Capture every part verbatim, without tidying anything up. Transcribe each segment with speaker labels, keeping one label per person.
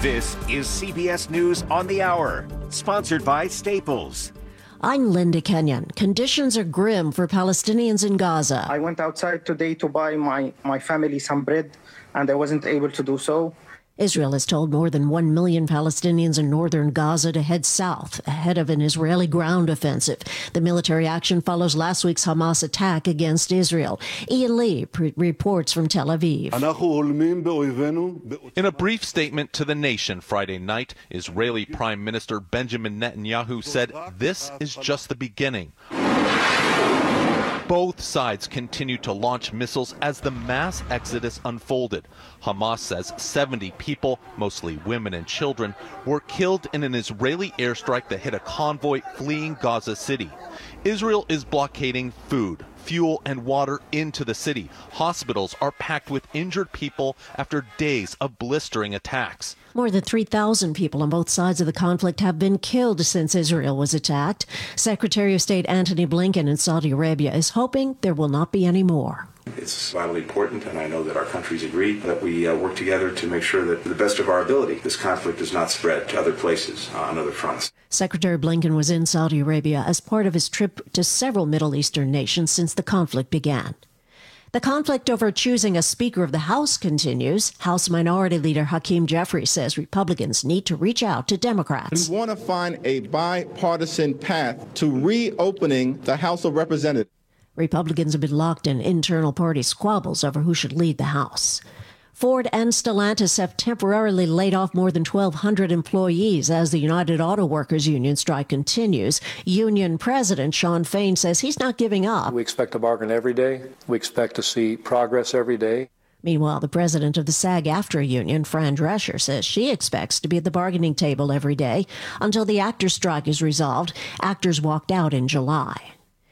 Speaker 1: This is C B S News on the Hour, sponsored by Staples.
Speaker 2: I'm Linda Kenyon. Conditions are grim for Palestinians in Gaza.
Speaker 3: I went outside today to buy my, my family some bread, and I wasn't able to do so.
Speaker 2: Israel has told more than one million Palestinians in northern Gaza to head south ahead of an Israeli ground offensive. The military action follows last week's Hamas attack against Israel. Ian Lee pre- reports from Tel Aviv.
Speaker 4: In a brief statement to the nation Friday night, Israeli Prime Minister Benjamin Netanyahu said this is just the beginning. Both sides continued to launch missiles as the mass exodus unfolded. Hamas says seventy people, mostly women and children, were killed in an Israeli airstrike that hit a convoy fleeing Gaza City. Israel is blockading food, fuel, and water into the city. Hospitals are packed with injured people after days of blistering attacks.
Speaker 2: More than three thousand people on both sides of the conflict have been killed since Israel was attacked. Secretary of State Antony Blinken in Saudi Arabia is hoping there will not be any more.
Speaker 5: It's vitally important, and I know that our countries agree, that we uh, work together to make sure that, to the best of our ability, this conflict does not spread to other places uh, on other fronts.
Speaker 2: Secretary Blinken was in Saudi Arabia as part of his trip to several Middle Eastern nations since the conflict began. The conflict over choosing a Speaker of the House continues. House Minority Leader Hakeem Jeffries says Republicans need to reach out to Democrats.
Speaker 6: We want to find a bipartisan path to reopening the House of Representatives.
Speaker 2: Republicans have been locked in internal party squabbles over who should lead the House. Ford and Stellantis have temporarily laid off more than twelve hundred employees as the United Auto Workers Union strike continues. Union President Sean Fain says he's not giving up.
Speaker 7: We expect to bargain every day. We expect to see progress every day.
Speaker 2: Meanwhile, the president of the SAG-AFTRA union, Fran Drescher, says she expects to be at the bargaining table every day until the actors' strike is resolved. Actors walked out in July.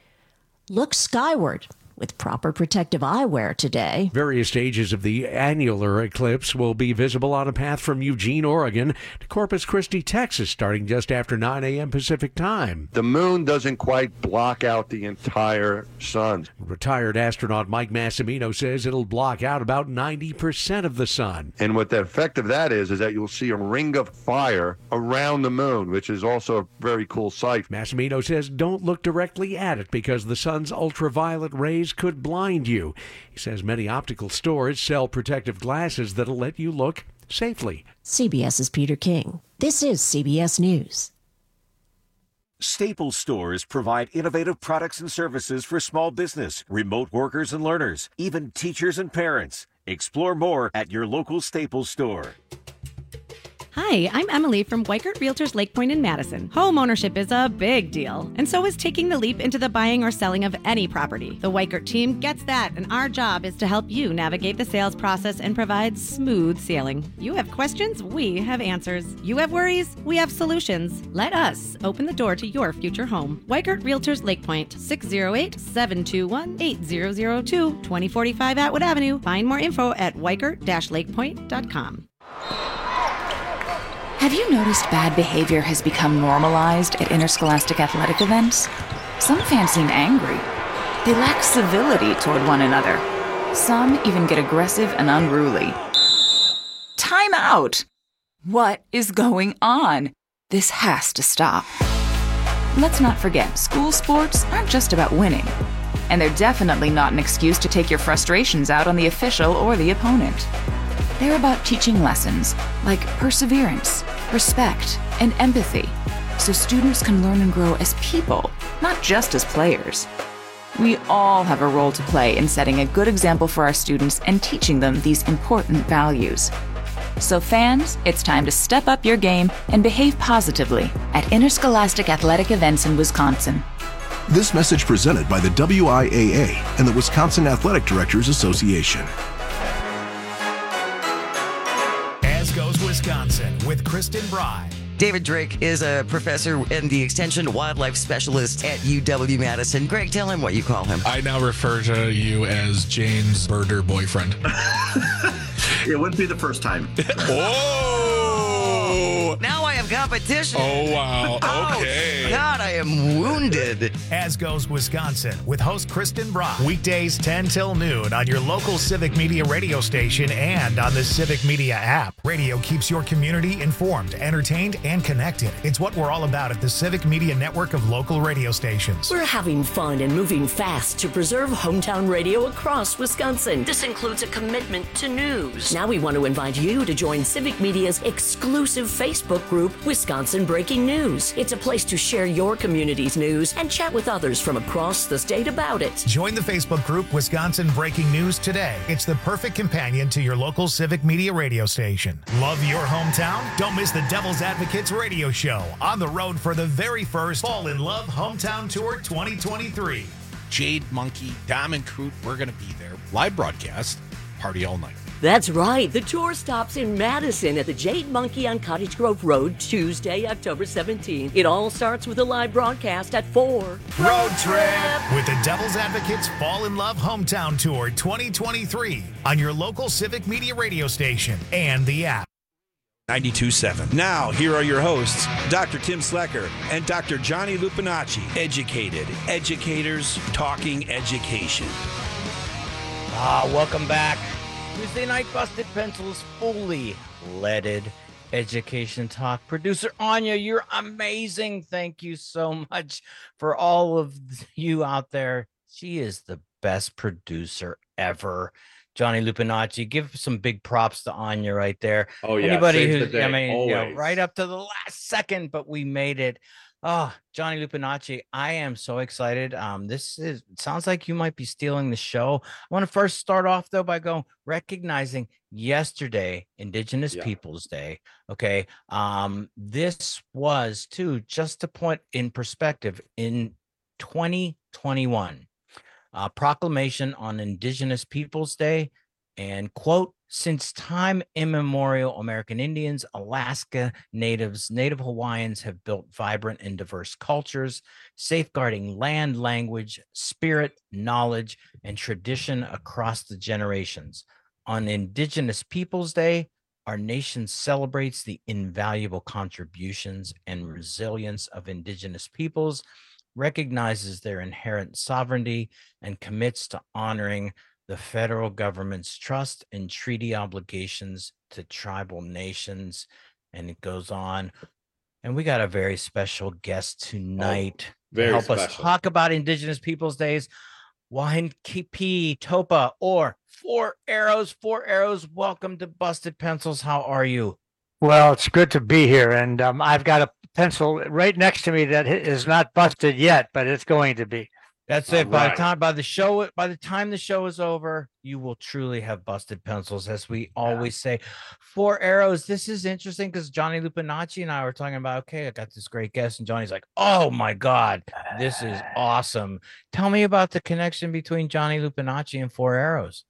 Speaker 2: Look skyward with proper protective eyewear today.
Speaker 8: Various stages of the annular eclipse will be visible on a path from Eugene, Oregon to Corpus Christi, Texas, starting just after nine a.m. Pacific time.
Speaker 9: The moon doesn't quite block out the entire sun.
Speaker 8: Retired astronaut Mike Massimino says it'll block out about ninety percent of the sun.
Speaker 9: And what the effect of that is, is that you'll see a ring of fire around the moon, which is also a very cool sight.
Speaker 8: Massimino says don't look directly at it because the sun's ultraviolet rays could blind you. He says many optical stores sell protective glasses that'll let you look safely.
Speaker 2: CBS's Peter King. This is C B S News.
Speaker 1: Staples stores provide innovative products and services for small business, remote workers and learners, even teachers and parents. Explore more at your local Staples store.
Speaker 10: Hi, I'm Emily from Weikert Realtors Lake Point in Madison. Home ownership is a big deal, and so is taking the leap into the buying or selling of any property. The Weikert team gets that, and our job is to help you navigate the sales process and provide smooth sailing. You have questions, we have answers. You have worries, we have solutions. Let us open the door to your future home. Weikert Realtors Lake Point, six oh eight, seven two one, eight zero zero two, twenty forty-five Atwood Avenue. Find more info at weikert dash lakepoint dot com.
Speaker 11: Have you noticed bad behavior has become normalized at interscholastic athletic events? Some fans seem angry. They lack civility toward one another. Some even get aggressive and unruly. Time out! What is going on? This has to stop. Let's not forget, school sports aren't just about winning. And they're definitely not an excuse to take your frustrations out on the official or the opponent. They're about teaching lessons like perseverance, respect, and empathy, so students can learn and grow as people, not just as players. We all have a role to play in setting a good example for our students and teaching them these important values. So fans, it's time to step up your game and behave positively at interscholastic athletic events in Wisconsin.
Speaker 12: This message presented by the W I A A and the Wisconsin Athletic Directors Association.
Speaker 13: Wisconsin with Kristen Bry.
Speaker 14: David Drake is a professor and the Extension Wildlife Specialist at U W-Madison. Greg, tell him what you call him.
Speaker 15: I now refer to you as Jane's birder boyfriend.
Speaker 16: It wouldn't be the first time.
Speaker 14: Oh! Now I have competition.
Speaker 15: Oh, wow. Okay.
Speaker 14: Oh, God, I am wounded.
Speaker 13: As Goes Wisconsin with host Kristen Brock. Weekdays ten till noon on your local Civic Media radio station and on the Civic Media app. Radio keeps your community informed, entertained, and connected. It's what we're all about at the Civic Media network of local radio stations.
Speaker 17: We're having fun and moving fast to preserve hometown radio across Wisconsin. This includes a commitment to news. Now we want to invite you to join Civic Media's exclusive Facebook group, Wisconsin Breaking News. It's a place to share your community's news and chat with others from across the state about it.
Speaker 13: Join the Facebook group Wisconsin Breaking News today. It's the perfect companion to your local Civic Media radio station. Love your hometown? Don't miss the Devil's Advocates radio show on the road for the very first Fall in Love Hometown Tour twenty twenty-three.
Speaker 18: Jade Monkey, Diamond Crew, we're going to be there. Live broadcast, party all night.
Speaker 17: That's right. The tour stops in Madison at the Jade Monkey on Cottage Grove Road, Tuesday, October seventeenth. It all starts with a live broadcast at four.
Speaker 13: Road trip with the Devil's Advocates Fall in Love Hometown Tour twenty twenty-three on your local Civic Media radio station and the app.
Speaker 19: ninety-two point seven. Now, here are your hosts, Doctor Tim Slecker and Doctor Johnny Lupinacci. Educated educators talking education.
Speaker 20: Ah, welcome back. Tuesday night, Busted Pencils, fully leaded education talk. Producer Anya, you're amazing. Thank you so much for all of you out there. She is the best producer ever. Johnny Lupinacci, give some big props to Anya right there.
Speaker 21: Oh, yeah.
Speaker 20: Anybody
Speaker 21: Saves
Speaker 20: who's,
Speaker 21: the day,
Speaker 20: I mean, you know,
Speaker 21: always.
Speaker 20: right up to the last second, but we made it. Oh, Johnny Lupinacci, I am so excited. Um, this is it sounds like you might be stealing the show. I want to first start off though by going recognizing yesterday, Indigenous
Speaker 21: Yeah.
Speaker 20: Peoples Day. Okay. Um, this was too, just to put in perspective, in twenty twenty-one, uh, proclamation on Indigenous Peoples Day, and quote, since time immemorial, American Indians, Alaska Natives, Native Hawaiians have built vibrant and diverse cultures, safeguarding land, language, spirit, knowledge, and tradition across the generations. On Indigenous Peoples Day, our nation celebrates the invaluable contributions and resilience of Indigenous peoples, recognizes their inherent sovereignty, and commits to honoring the federal government's trust and treaty obligations to tribal nations. And it goes on. And we got a very special guest tonight
Speaker 21: Oh, very
Speaker 20: to help us
Speaker 21: special.
Speaker 20: talk about Indigenous Peoples Days. Wahinkipi Topa, or Four Arrows. Four Arrows, welcome to Busted Pencils. How are you?
Speaker 22: Well, it's good to be here. And um, I've got a pencil right next to me that is not busted yet, but it's going to be.
Speaker 20: That's
Speaker 22: All
Speaker 20: it. By
Speaker 22: right.
Speaker 20: the time by the show, by the time the show is over, you will truly have busted pencils, as we always say. Four Arrows. This is interesting because Johnny Lupinacci and I were talking about, okay, I got this great guest, and Johnny's like, oh my God, this is awesome. Tell me about the connection between Johnny Lupinacci and Four Arrows.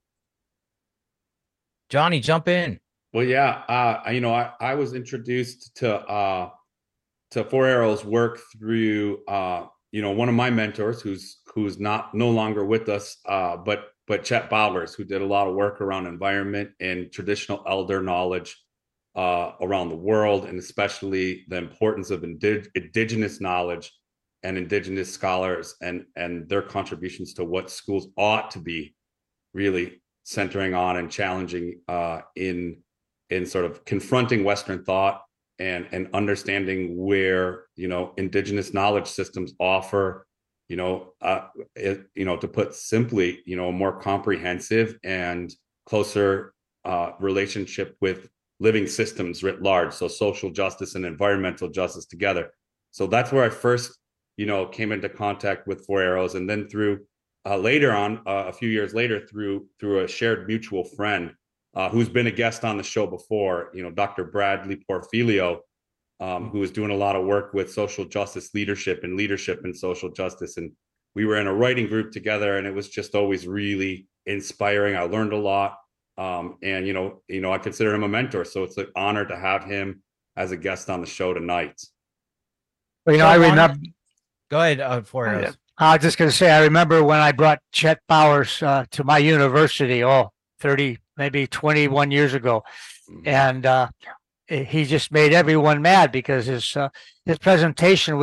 Speaker 20: Johnny, jump in.
Speaker 21: Well, yeah, uh, you know, I, I was introduced to uh, to Four Arrows work through uh, you know, one of my mentors who's who's not no longer with us, uh, but but Chet Bowers, who did a lot of work around environment and traditional elder knowledge uh, around the world, and especially the importance of indig- indigenous knowledge and indigenous scholars and and their contributions to what schools ought to be really centering on and challenging uh, in in sort of confronting Western thought and and understanding where, you know, indigenous knowledge systems offer, you know, uh, it, you know, to put simply, you know, a more comprehensive and closer uh, relationship with living systems writ large. So social justice and environmental justice together. So that's where I first, you know, came into contact with Four Arrows, and then through uh, later on, uh, a few years later, through through a shared mutual friend uh, who's been a guest on the show before, you know, Doctor Bradley Porfilio, um, who was doing a lot of work with social justice leadership and leadership in social justice. And we were in a writing group together, and it was just always really inspiring. I learned a lot. Um, and, you know, you know, I consider him a mentor. So it's an honor to have him as a guest on the show tonight.
Speaker 22: Well, you know, I remember.
Speaker 20: Go ahead, uh, Four Arrows.
Speaker 22: I was just going to say, I remember when I brought Chet Bowers uh, to my university, oh, thirty, maybe twenty-one years ago. Mm-hmm. And uh, he just made everyone mad because his uh, his presentation was on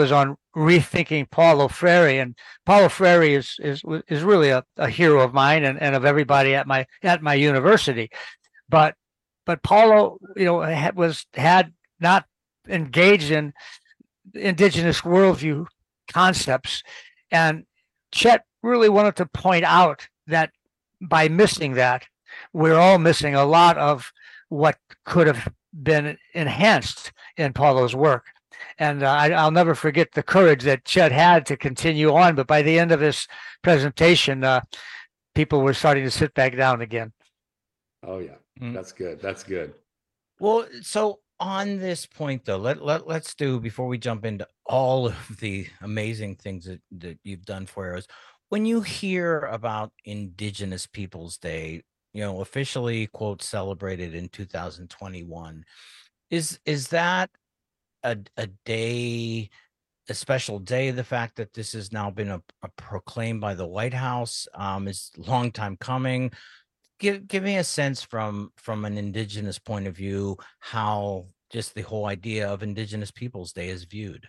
Speaker 22: rethinking Paulo Freire. And Paulo Freire is is is really a, a hero of mine and, and of everybody at my at my university. But but Paulo, you know, had, was had not engaged in indigenous worldview concepts, and Chet really wanted to point out that by missing that, we're all missing a lot of what could have been enhanced in Paulo's work. And uh, I, I'll never forget the courage that Chet had to continue on. But by the end of his presentation, uh, people were starting to sit back down again.
Speaker 21: Oh, yeah. Mm. That's good. That's good.
Speaker 20: Well, so on this point, though, let, let, let's do, before we jump into all of the amazing things that, that you've done for Arrows, when you hear about Indigenous Peoples Day, you know, officially, quote, celebrated in two thousand twenty-one, is is that a, a day, a special day? The fact that this has now been a, a proclaimed by the White House um, is a long time coming. Give give me a sense from from an Indigenous point of view, how just the whole idea of Indigenous Peoples Day is viewed.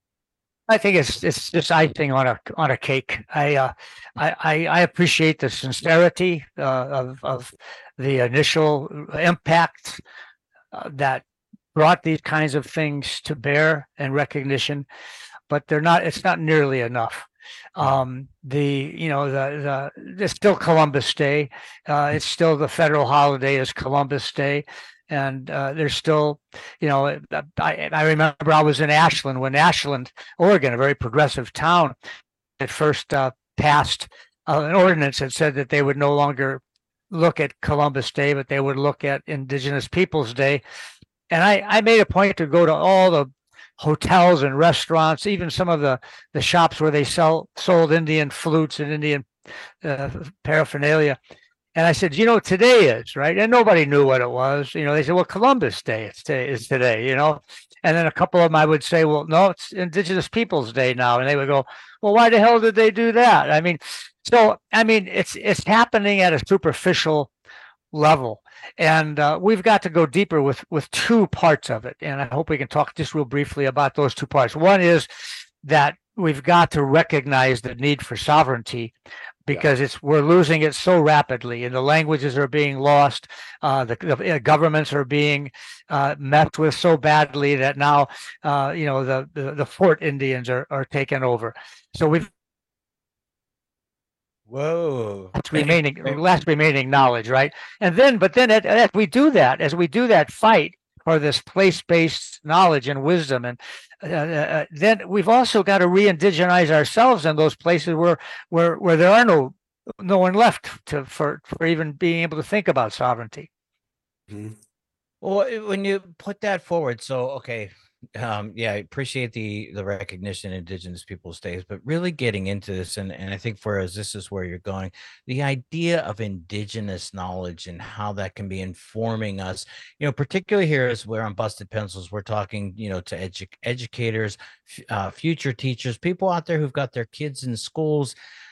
Speaker 22: I think it's it's just icing on a on a cake. I uh, I I appreciate the sincerity uh, of of the initial impact uh, that brought these kinds of things to bear and recognition, but they're not. It's not nearly enough. Um, the you know the the it's still Columbus Day. Uh, it's still the federal holiday is Columbus Day. And uh, there's still, you know, I, I remember I was in Ashland when Ashland, Oregon, a very progressive town, at first uh, passed uh, an ordinance that said that they would no longer look at Columbus Day, but they would look at Indigenous Peoples Day. And I, I made a point to go to all the hotels and restaurants, even some of the, the shops where they sell sold Indian flutes and Indian uh, paraphernalia. And I said, you know, today is, right? And nobody knew what it was. You know, they said, well, Columbus Day is today, is today, you know? And then a couple of them I would say, well, no, it's Indigenous Peoples Day now. And they would go, well, why the hell did they do that? I mean, so, I mean, it's it's happening at a superficial level. And uh, we've got to go deeper with, with two parts of it. And I hope we can talk just real briefly about those two parts. One is that we've got to recognize the need for sovereignty, because it's we're losing it so rapidly, and the languages are being lost. Uh, the, the governments are being uh, messed with so badly that now, uh, you know, the, the the Fort Indians are are taken over. So we've
Speaker 20: whoa
Speaker 22: last remaining last remaining knowledge, right? And then, but then, as, as we do that, as we do that fight for this place-based knowledge and wisdom, and uh, uh, then we've also got to re-indigenize ourselves in those places where where where there are no no one left to for for even being able to think about sovereignty.
Speaker 20: Mm-hmm. Well, when you put that forward, so okay, um, yeah, I appreciate the the recognition of Indigenous Peoples Days, but really getting into this, and and I think for us, this is where you're going. The idea of Indigenous knowledge and how that can be informing us, you know, particularly here is where on Busted Pencils, we're talking, you know, to edu educators, uh, future teachers, people out there who've got their kids in schools.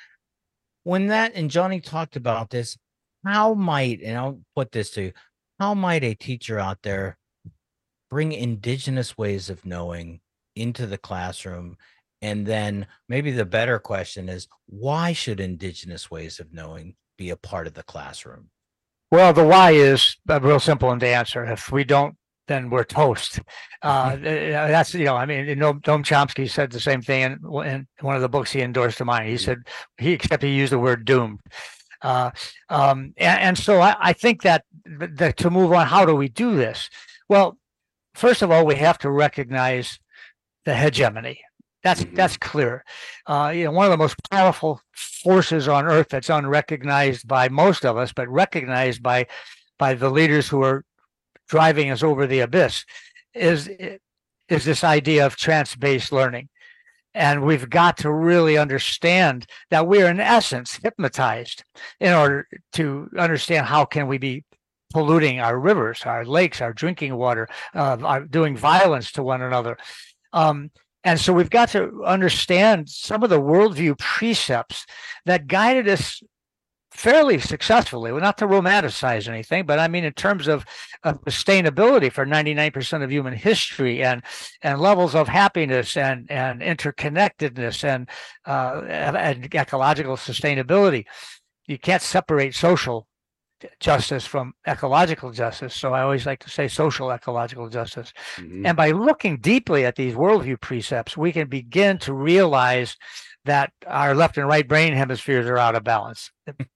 Speaker 20: When that, and Johnny talked about this, how might, and I'll put this to you, how might a teacher out there bring Indigenous ways of knowing into the classroom? And then maybe the better question is, why should Indigenous ways of knowing be a part of the classroom?
Speaker 22: Well, the why is uh, real simple in the answer. If we don't, then we're toast. Uh, that's, you know, I mean, Noam Chomsky said the same thing in, in one of the books he endorsed of mine. He said, he, except he used the word doomed. Uh, um, and, and so I, I think that, that to move on, how do we do this? Well, first of all, we have to recognize the hegemony. That's mm-hmm. that's clear. Uh, you know, one of the most powerful forces on earth that's unrecognized by most of us, but recognized by by the leaders who are driving us over the abyss, is is this idea of chance-based learning. And we've got to really understand that we're in essence hypnotized in order to understand how can we be polluting our rivers, our lakes, our drinking water, uh, our doing violence to one another. Um, and so we've got to understand some of the worldview precepts that guided us fairly successfully. Well, not to romanticize anything, but I mean, in terms of, of sustainability for ninety-nine percent of human history, and and levels of happiness and and interconnectedness and uh, and ecological sustainability. You can't separate social justice from ecological justice. So I always like to say social ecological justice. Mm-hmm. And by looking deeply at these worldview precepts, we can begin to realize that our left and right brain hemispheres are out of balance.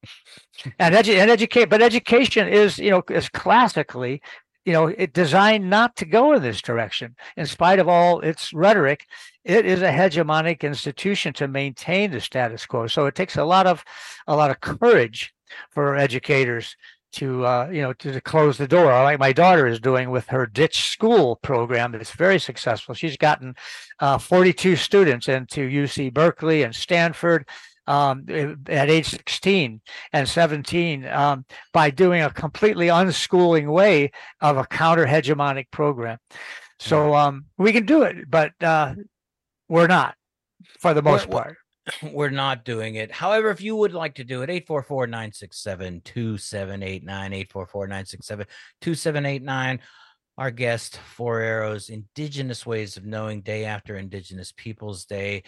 Speaker 22: and, edu- and educate, but education is, you know, is classically, you know, it designed not to go in this direction. In spite of all its rhetoric, it is a hegemonic institution to maintain the status quo. So it takes a lot of, a lot of courage for educators to, uh, you know, to, to close the door, like my daughter is doing with her Ditch School program. That's very successful. She's gotten uh, forty-two students into U C Berkeley and Stanford um, at age sixteen and seventeen um, by doing a completely unschooling way of a counter-hegemonic program. So um, we can do it, but uh, we're not, for the most
Speaker 20: We're-
Speaker 22: part.
Speaker 20: We're not doing it. However, if you would like to do it, eight four four, nine six seven, two seven eight nine, eight four four, nine six seven, two seven eight nine. Our guest, Four Arrows, Indigenous Ways of Knowing, day after Indigenous Peoples Day.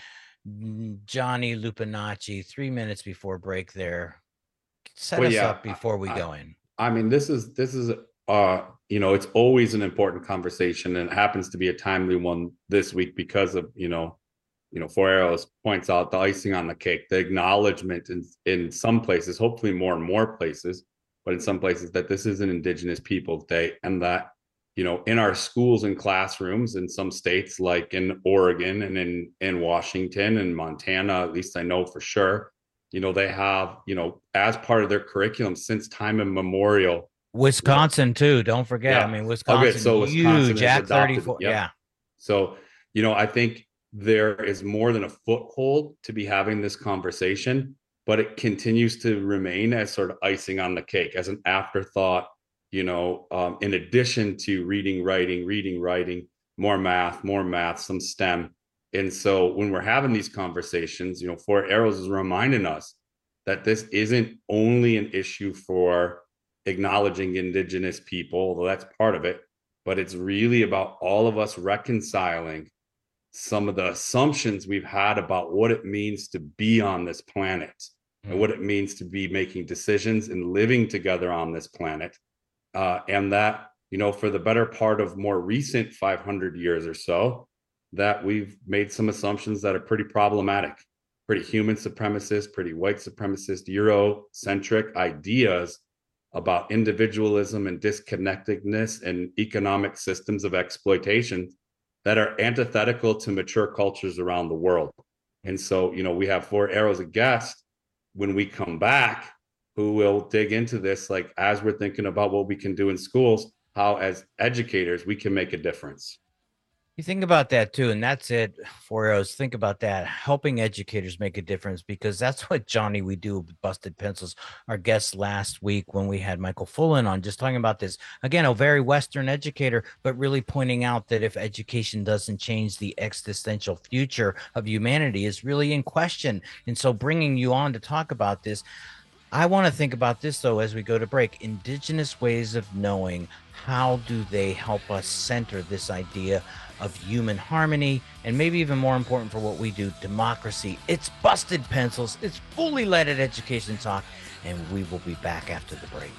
Speaker 20: Johnny Lupinacci, three minutes before break there. Set
Speaker 21: Well,
Speaker 20: us
Speaker 21: yeah,
Speaker 20: up before we
Speaker 21: I,
Speaker 20: go in.
Speaker 21: I mean, this is this is uh, you know, it's always an important conversation, and it happens to be a timely one this week because of, you know, you know, Four Arrows points out the icing on the cake, the acknowledgement in, in some places, hopefully more and more places, but in some places that this is an Indigenous Peoples Day, and that, you know, in our schools and classrooms in some states, like in Oregon and in, in Washington and Montana, at least I know for sure, you know, they have, you know, as part of their curriculum since time immemorial.
Speaker 20: Wisconsin too, don't forget.
Speaker 21: Yeah.
Speaker 20: I mean, Wisconsin,
Speaker 21: okay, so Wisconsin
Speaker 20: huge, Act thirty-four,
Speaker 21: yep.
Speaker 20: yeah.
Speaker 21: So, you know, I think there is more than a foothold to be having this conversation, but it continues to remain as sort of icing on the cake, as an afterthought, you know, um, in addition to reading, writing, reading, writing, more math, more math, some STEM. And so when we're having these conversations, you know, Four Arrows is reminding us that this isn't only an issue for acknowledging Indigenous people, although that's part of it, but it's really about all of us reconciling some of the assumptions we've had about what it means to be on this planet mm-hmm. and what it means to be making decisions and living together on this planet. Uh, and that, you know, for the better part of more recent five hundred years or so, that we've made some assumptions that are pretty problematic, pretty human supremacist, pretty white supremacist, Eurocentric ideas about individualism and disconnectedness and economic systems of exploitation that are antithetical to mature cultures around the world. And so, you know, we have Four Arrows, a guest, when we come back, who will dig into this, like, as we're thinking about what we can do in schools, how as educators, we can make a difference.
Speaker 20: You think about that too, and that's it, Four Arrows. Think about that, helping educators make a difference, because that's what, Johnny, we do with Busted Pencils. Our guest last week when we had Michael Fullen on, just talking about this. Again, a very Western educator, but really pointing out that if education doesn't change, the existential future of humanity is really in question. And so bringing you on to talk about this, I want to think about this, though, as we go to break. Indigenous ways of knowing. How do they help us center this idea of human harmony, and maybe even more important for what we do, democracy? It's Busted Pencils. It's fully leaded education talk, and we will be back after the break.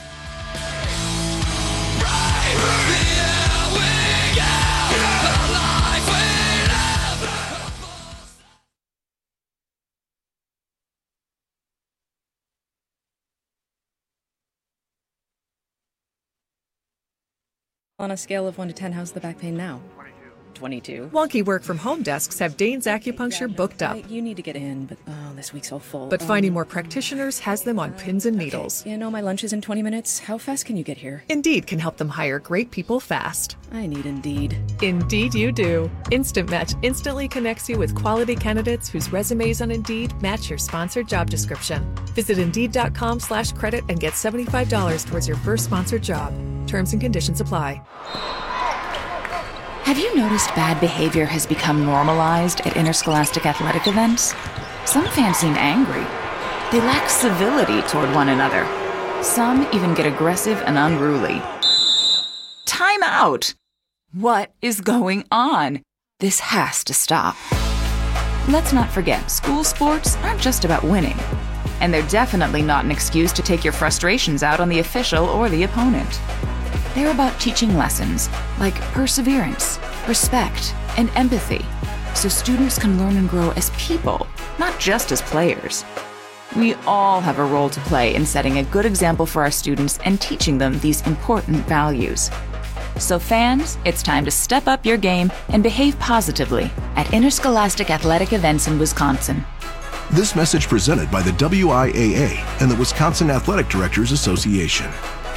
Speaker 3: On a scale of one to ten, how's the back pain now? twenty-two.
Speaker 4: Wonky work from home desks have Dane's Acupuncture booked up.
Speaker 3: Right, you need to get in, but oh, this week's so full.
Speaker 4: But finding um, more practitioners has them on pins and needles.
Speaker 3: Okay. You know, my lunch is in twenty minutes. How fast can you get here?
Speaker 4: Indeed can help them hire great people fast.
Speaker 3: I need Indeed.
Speaker 4: Indeed you do. Instant Match instantly connects you with quality candidates whose resumes on Indeed match your sponsored job description. Visit Indeed.com slash credit and get seventy-five dollars towards your first sponsored job. Terms and conditions apply.
Speaker 11: Have you noticed bad behavior has become normalized at interscholastic athletic events? Some fans seem angry. They lack civility toward one another. Some even get aggressive and unruly. Time out! What is going on? This has to stop. Let's not forget, school sports aren't just about winning. And they're definitely not an excuse to take your frustrations out on the official or the opponent. They're about teaching lessons like perseverance, respect, and empathy, so students can learn and grow as people, not just as players. We all have a role to play in setting a good example for our students and teaching them these important values. So fans, it's time to step up your game and behave positively at interscholastic athletic events in Wisconsin.
Speaker 12: This message presented by the W I A A and the Wisconsin Athletic Directors Association.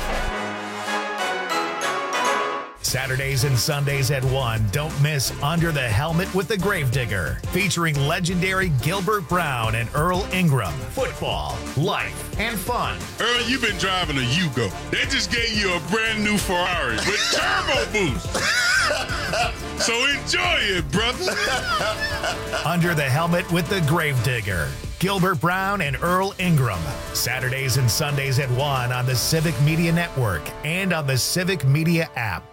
Speaker 13: Saturdays and Sundays at one, don't miss Under the Helmet with the Gravedigger, featuring legendary Gilbert Brown and Earl Ingram. Football, life, and fun.
Speaker 5: Earl, you've been driving a Yugo. They just gave you a brand new Ferrari with turbo boost. So enjoy it, brother.
Speaker 13: Under the Helmet with the Gravedigger. Gilbert Brown and Earl Ingram. Saturdays and Sundays at one on the Civic Media Network and on the Civic Media app.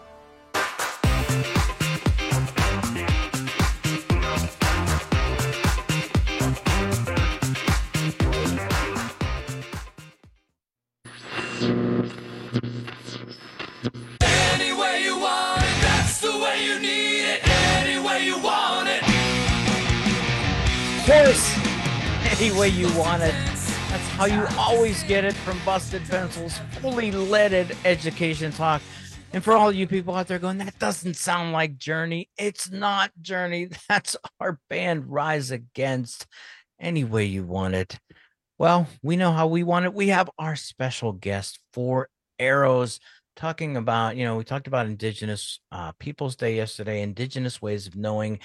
Speaker 6: Any way you want it, that's the way you need it. Any way you want it.
Speaker 20: Of course, any way you want it. That's how you always get it from Busted Pencils, fully leaded education talk. And for all you people out there going, that doesn't sound like Journey. It's not Journey. That's our band Rise Against. Any way you want it. Well, we know how we want it. We have our special guest, Four Arrows, talking about, you know, we talked about Indigenous uh, Peoples Day yesterday, Indigenous ways of knowing.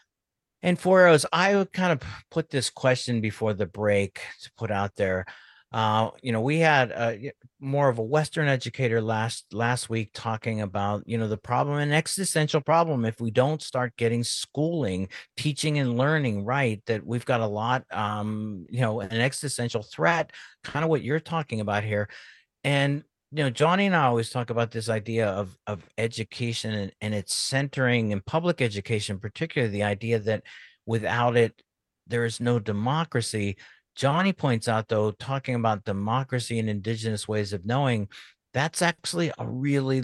Speaker 20: And Four Arrows, I would kind of put this question before the break to put out there. Uh, you know, we had uh, more of a Western educator last last week talking about, you know, the problem, an existential problem. If we don't start getting schooling, teaching and learning right, that we've got a lot, um, you know, an existential threat, kind of what you're talking about here. And, you know, Johnny and I always talk about this idea of, of education and, and its centering in public education, particularly the idea that without it, there is no democracy. Johnny points out, though, talking about democracy and Indigenous ways of knowing, that's actually a really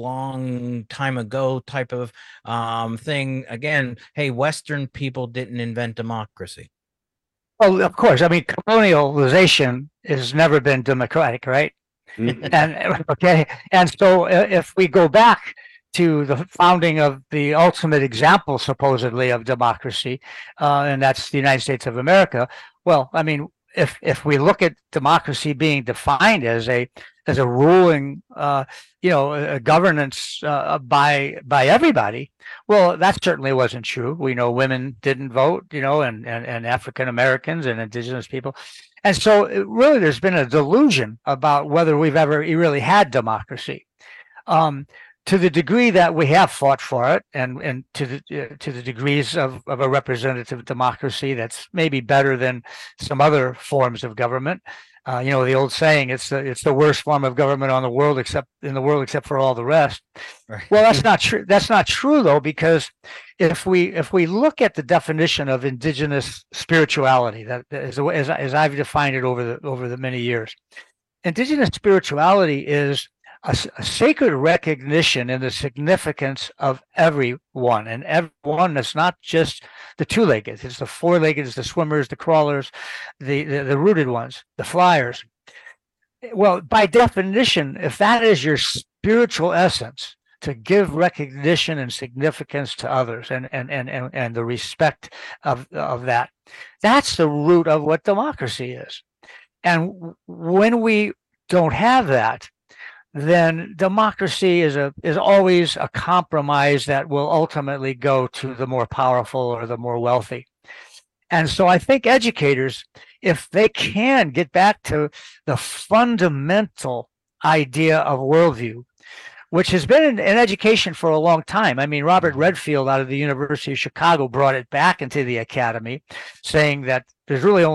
Speaker 20: long time ago type of um, thing. Again, hey, Western people didn't invent democracy.
Speaker 22: Well, of course. I mean, colonialization has never been democratic, right? Mm-hmm. And okay, and so if we go back to the founding of the ultimate example, supposedly, of democracy, uh, and that's the United States of America. Well, I mean, if if we look at democracy being defined as a as a ruling, uh, you know, a governance uh, by by everybody, well, that certainly wasn't true. We know women didn't vote, you know, and and, and African Americans and Indigenous people, and so it, really, there's been a delusion about whether we've ever really had democracy. Um, To the degree that we have fought for it, and and to the uh, to the degrees of, of a representative democracy that's maybe better than some other forms of government, uh, you know, the old saying, it's the it's the worst form of government on the world except in the world except for all the rest. Right. Well, that's not true. That's not true though, because if we if we look at the definition of Indigenous spirituality, that as as, as I've defined it over the over the many years, Indigenous spirituality is A, a sacred recognition in the significance of everyone, and everyone that's not just the two-legged, it's the four-legged, it's the swimmers, the crawlers, the, the the rooted ones, the flyers. Well, by definition, if that is your spiritual essence, to give recognition and significance to others, and and and and, and the respect of of that, that's the root of what democracy is. And when we don't have that, then democracy is a is always a compromise that will ultimately go to the more powerful or the more wealthy. And so I think educators, if they can get back to the fundamental idea of worldview, which has been in, in education for a long time. I mean, Robert Redfield out of the University of Chicago brought it back into the academy, saying that there's really only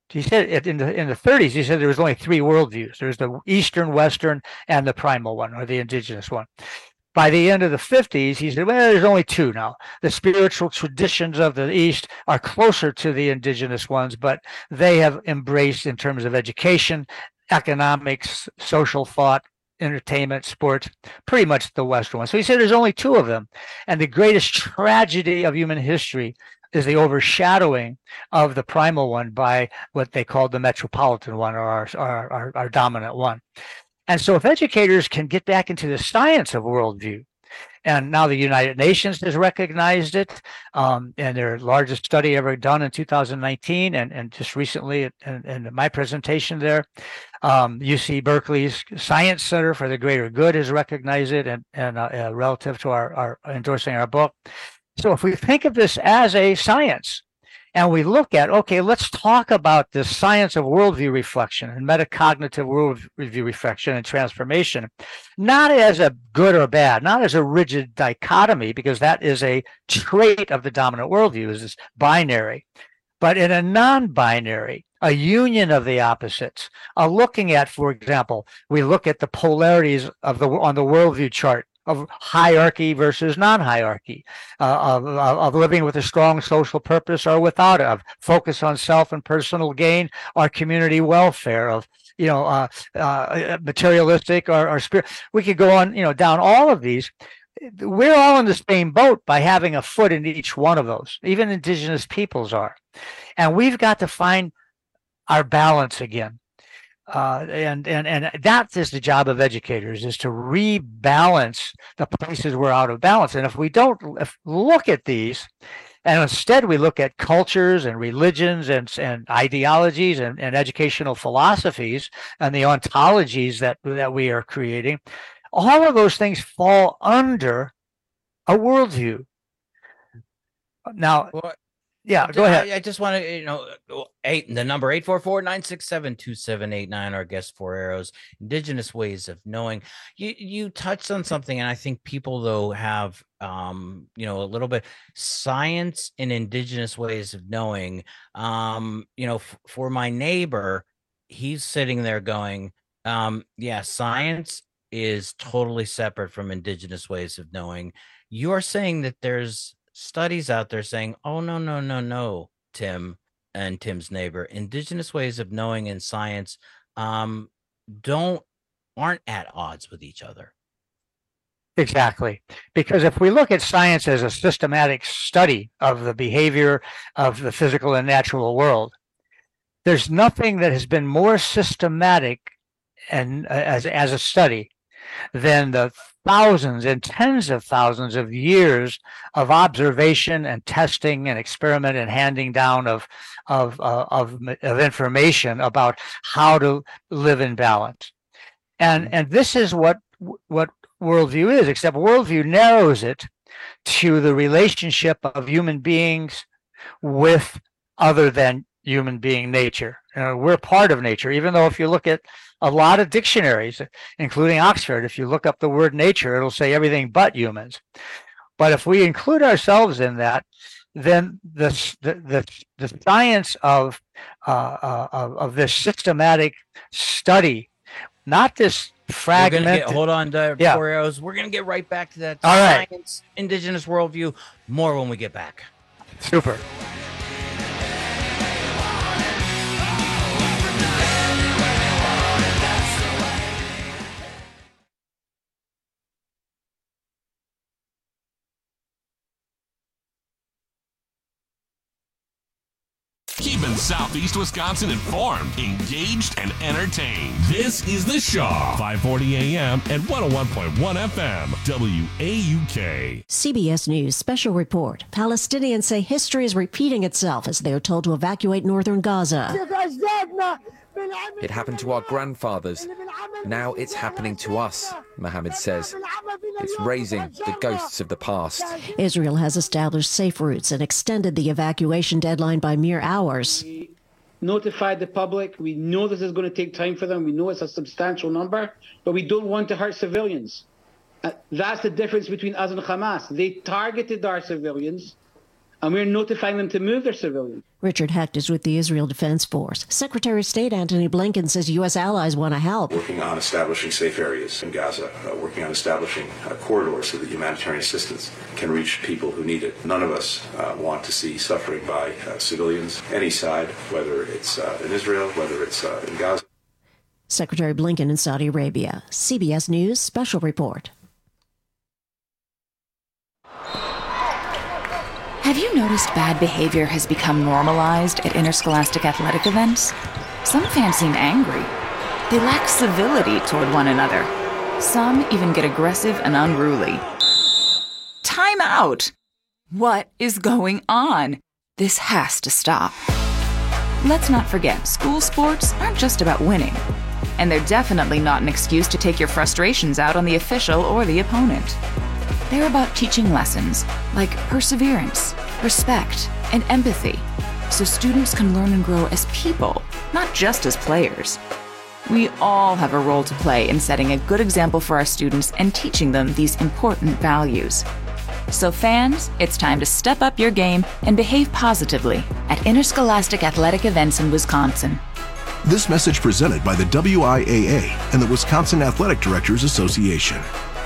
Speaker 22: he said it in the in the thirties, he said there was only three worldviews. There's the Eastern, Western, and the primal one, or the indigenous one. By the end of the fifties, he said, well, there's only two now. The spiritual traditions of the East are closer to the indigenous ones, but they have embraced, in terms of education, economics, social thought, entertainment, sports, pretty much the Western one. So he said there's only two of them. And the greatest tragedy of human history is the overshadowing of the primal one by what they call the metropolitan one, or our, our, our, our dominant one. And so if educators can get back into the science of worldview, and now the United Nations has recognized it um, in their largest study ever done in two thousand nineteen, and, and just recently in, in my presentation there, um, U C Berkeley's Science Center for the Greater Good has recognized it, and, and uh, uh, relative to our, our endorsing our book. So if we think of this as a science, and we look at, okay, let's talk about the science of worldview reflection and metacognitive worldview reflection and transformation, not as a good or bad, not as a rigid dichotomy, because that is a trait of the dominant worldview, is this binary, but in a non-binary, a union of the opposites, a looking at, for example, we look at the polarities of the on the worldview chart of hierarchy versus non-hierarchy, uh, of, of living with a strong social purpose or without it, of focus on self and personal gain or community welfare, of, you know, uh, uh, materialistic or, or spirit. We could go on, you know, down all of these. We're all in the same boat by having a foot in each one of those. Even indigenous peoples are. And we've got to find our balance again. Uh, and, and, and that is the job of educators, is to rebalance the places we're out of balance. And if we don't if look at these, and instead we look at cultures and religions and, and ideologies and, and educational philosophies and the ontologies that, that we are creating, all of those things fall under a worldview. Now,
Speaker 20: well,
Speaker 22: yeah, go ahead.
Speaker 20: I, I just want to, you know, eight the number eight four four, nine six seven, two seven eight nine. Our guest, Four Arrows, indigenous ways of knowing. You you touched on something, and I think people though have um you know a little bit science and indigenous ways of knowing. Um, you know, f- for my neighbor, he's sitting there going, um, yeah, science is totally separate from indigenous ways of knowing. You're saying that there's studies out there saying, oh, no, no, no, no, Tim and Tim's neighbor, indigenous ways of knowing and science um, don't aren't at odds with each other.
Speaker 22: Exactly. Because if we look at science as a systematic study of the behavior of the physical and natural world, there's nothing that has been more systematic and uh, as, as a study than the thousands and tens of thousands of years of observation and testing and experiment and handing down of of uh, of, of information about how to live in balance. And and this is what what worldview is, except worldview narrows it to the relationship of human beings with other than human being nature. You know, we're part of nature, even though if you look at a lot of dictionaries, including Oxford, if you look up the word nature, it'll say everything but humans. But if we include ourselves in that, then the the the, the science of, uh, uh, of of this systematic study, not this fragmented.
Speaker 20: Get, hold on, uh,
Speaker 22: yeah.
Speaker 20: Four Arrows. We're gonna get right back to that
Speaker 22: All right.
Speaker 20: science, indigenous worldview. More when we get back.
Speaker 22: Super.
Speaker 7: Keeping Southeast Wisconsin informed, engaged, and entertained. This is The Shaw, five forty A M and one oh one point one F M, W A U K.
Speaker 2: C B S News special report. Palestinians say history is repeating itself as they are told to evacuate northern Gaza.
Speaker 9: It happened to our grandfathers. Now it's happening to us, Mohammed says. It's raising the ghosts of the past.
Speaker 2: Israel has established safe routes and extended the evacuation deadline by mere hours.
Speaker 23: We notified the public. We know this is going to take time for them. We know it's a substantial number, but we don't want to hurt civilians. Uh, that's the difference between us and Hamas. They targeted our civilians, and we're notifying them to move their civilians.
Speaker 2: Richard Hecht is with the Israel Defense Force. Secretary of State Antony Blinken says U S allies want to help.
Speaker 12: Working on establishing safe areas in Gaza, uh, working on establishing uh, corridors so that humanitarian assistance can reach people who need it. None of us uh, want to see suffering by uh, civilians, any side, whether it's uh, in Israel, whether it's uh, in Gaza.
Speaker 2: Secretary Blinken in Saudi Arabia. C B S News Special Report.
Speaker 11: Have you noticed bad behavior has become normalized at interscholastic athletic events? Some fans seem angry. They lack civility toward one another. Some even get aggressive and unruly. Time out! What is going on? This has to stop. Let's not forget, school sports aren't just about winning. And they're definitely not an excuse to take your frustrations out on the official or the opponent. They're about teaching lessons like perseverance, respect, and empathy, so students can learn and grow as people, not just as players. We all have a role to play in setting a good example for our students and teaching them these important values. So fans, it's time to step up your game and behave positively at interscholastic athletic events in Wisconsin.
Speaker 12: This message presented by the W I A A and the Wisconsin Athletic Directors Association.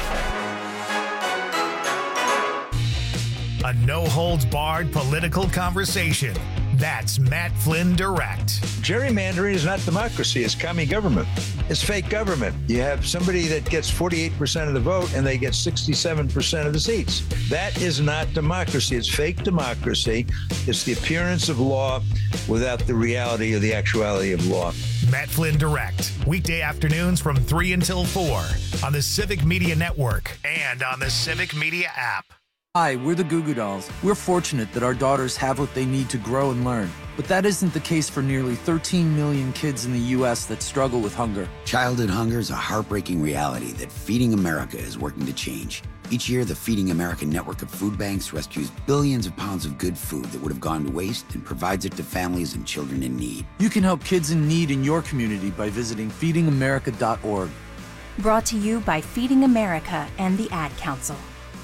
Speaker 13: A no-holds-barred political conversation. That's Matt Flynn Direct.
Speaker 1: Gerrymandering is not democracy. It's commie government. It's fake government. You have somebody that gets forty-eight percent of the vote and they get sixty-seven percent of the seats. That is not democracy. It's fake democracy. It's the appearance of law without the reality or the actuality of law.
Speaker 13: Matt Flynn Direct. Weekday afternoons from three until four on the Civic Media Network and on the Civic Media app.
Speaker 8: Hi, we're the Goo Goo Dolls. We're fortunate that our daughters have what they need to grow and learn. But that isn't the case for nearly thirteen million kids in the U S that struggle with hunger.
Speaker 10: Childhood hunger is a heartbreaking reality that Feeding America is working to change. Each year, the Feeding America network of food banks rescues billions of pounds of good food that would have gone to waste and provides it to families and children in need.
Speaker 8: You can help kids in need in your community by visiting feeding america dot org.
Speaker 24: Brought to you by Feeding America and the Ad Council.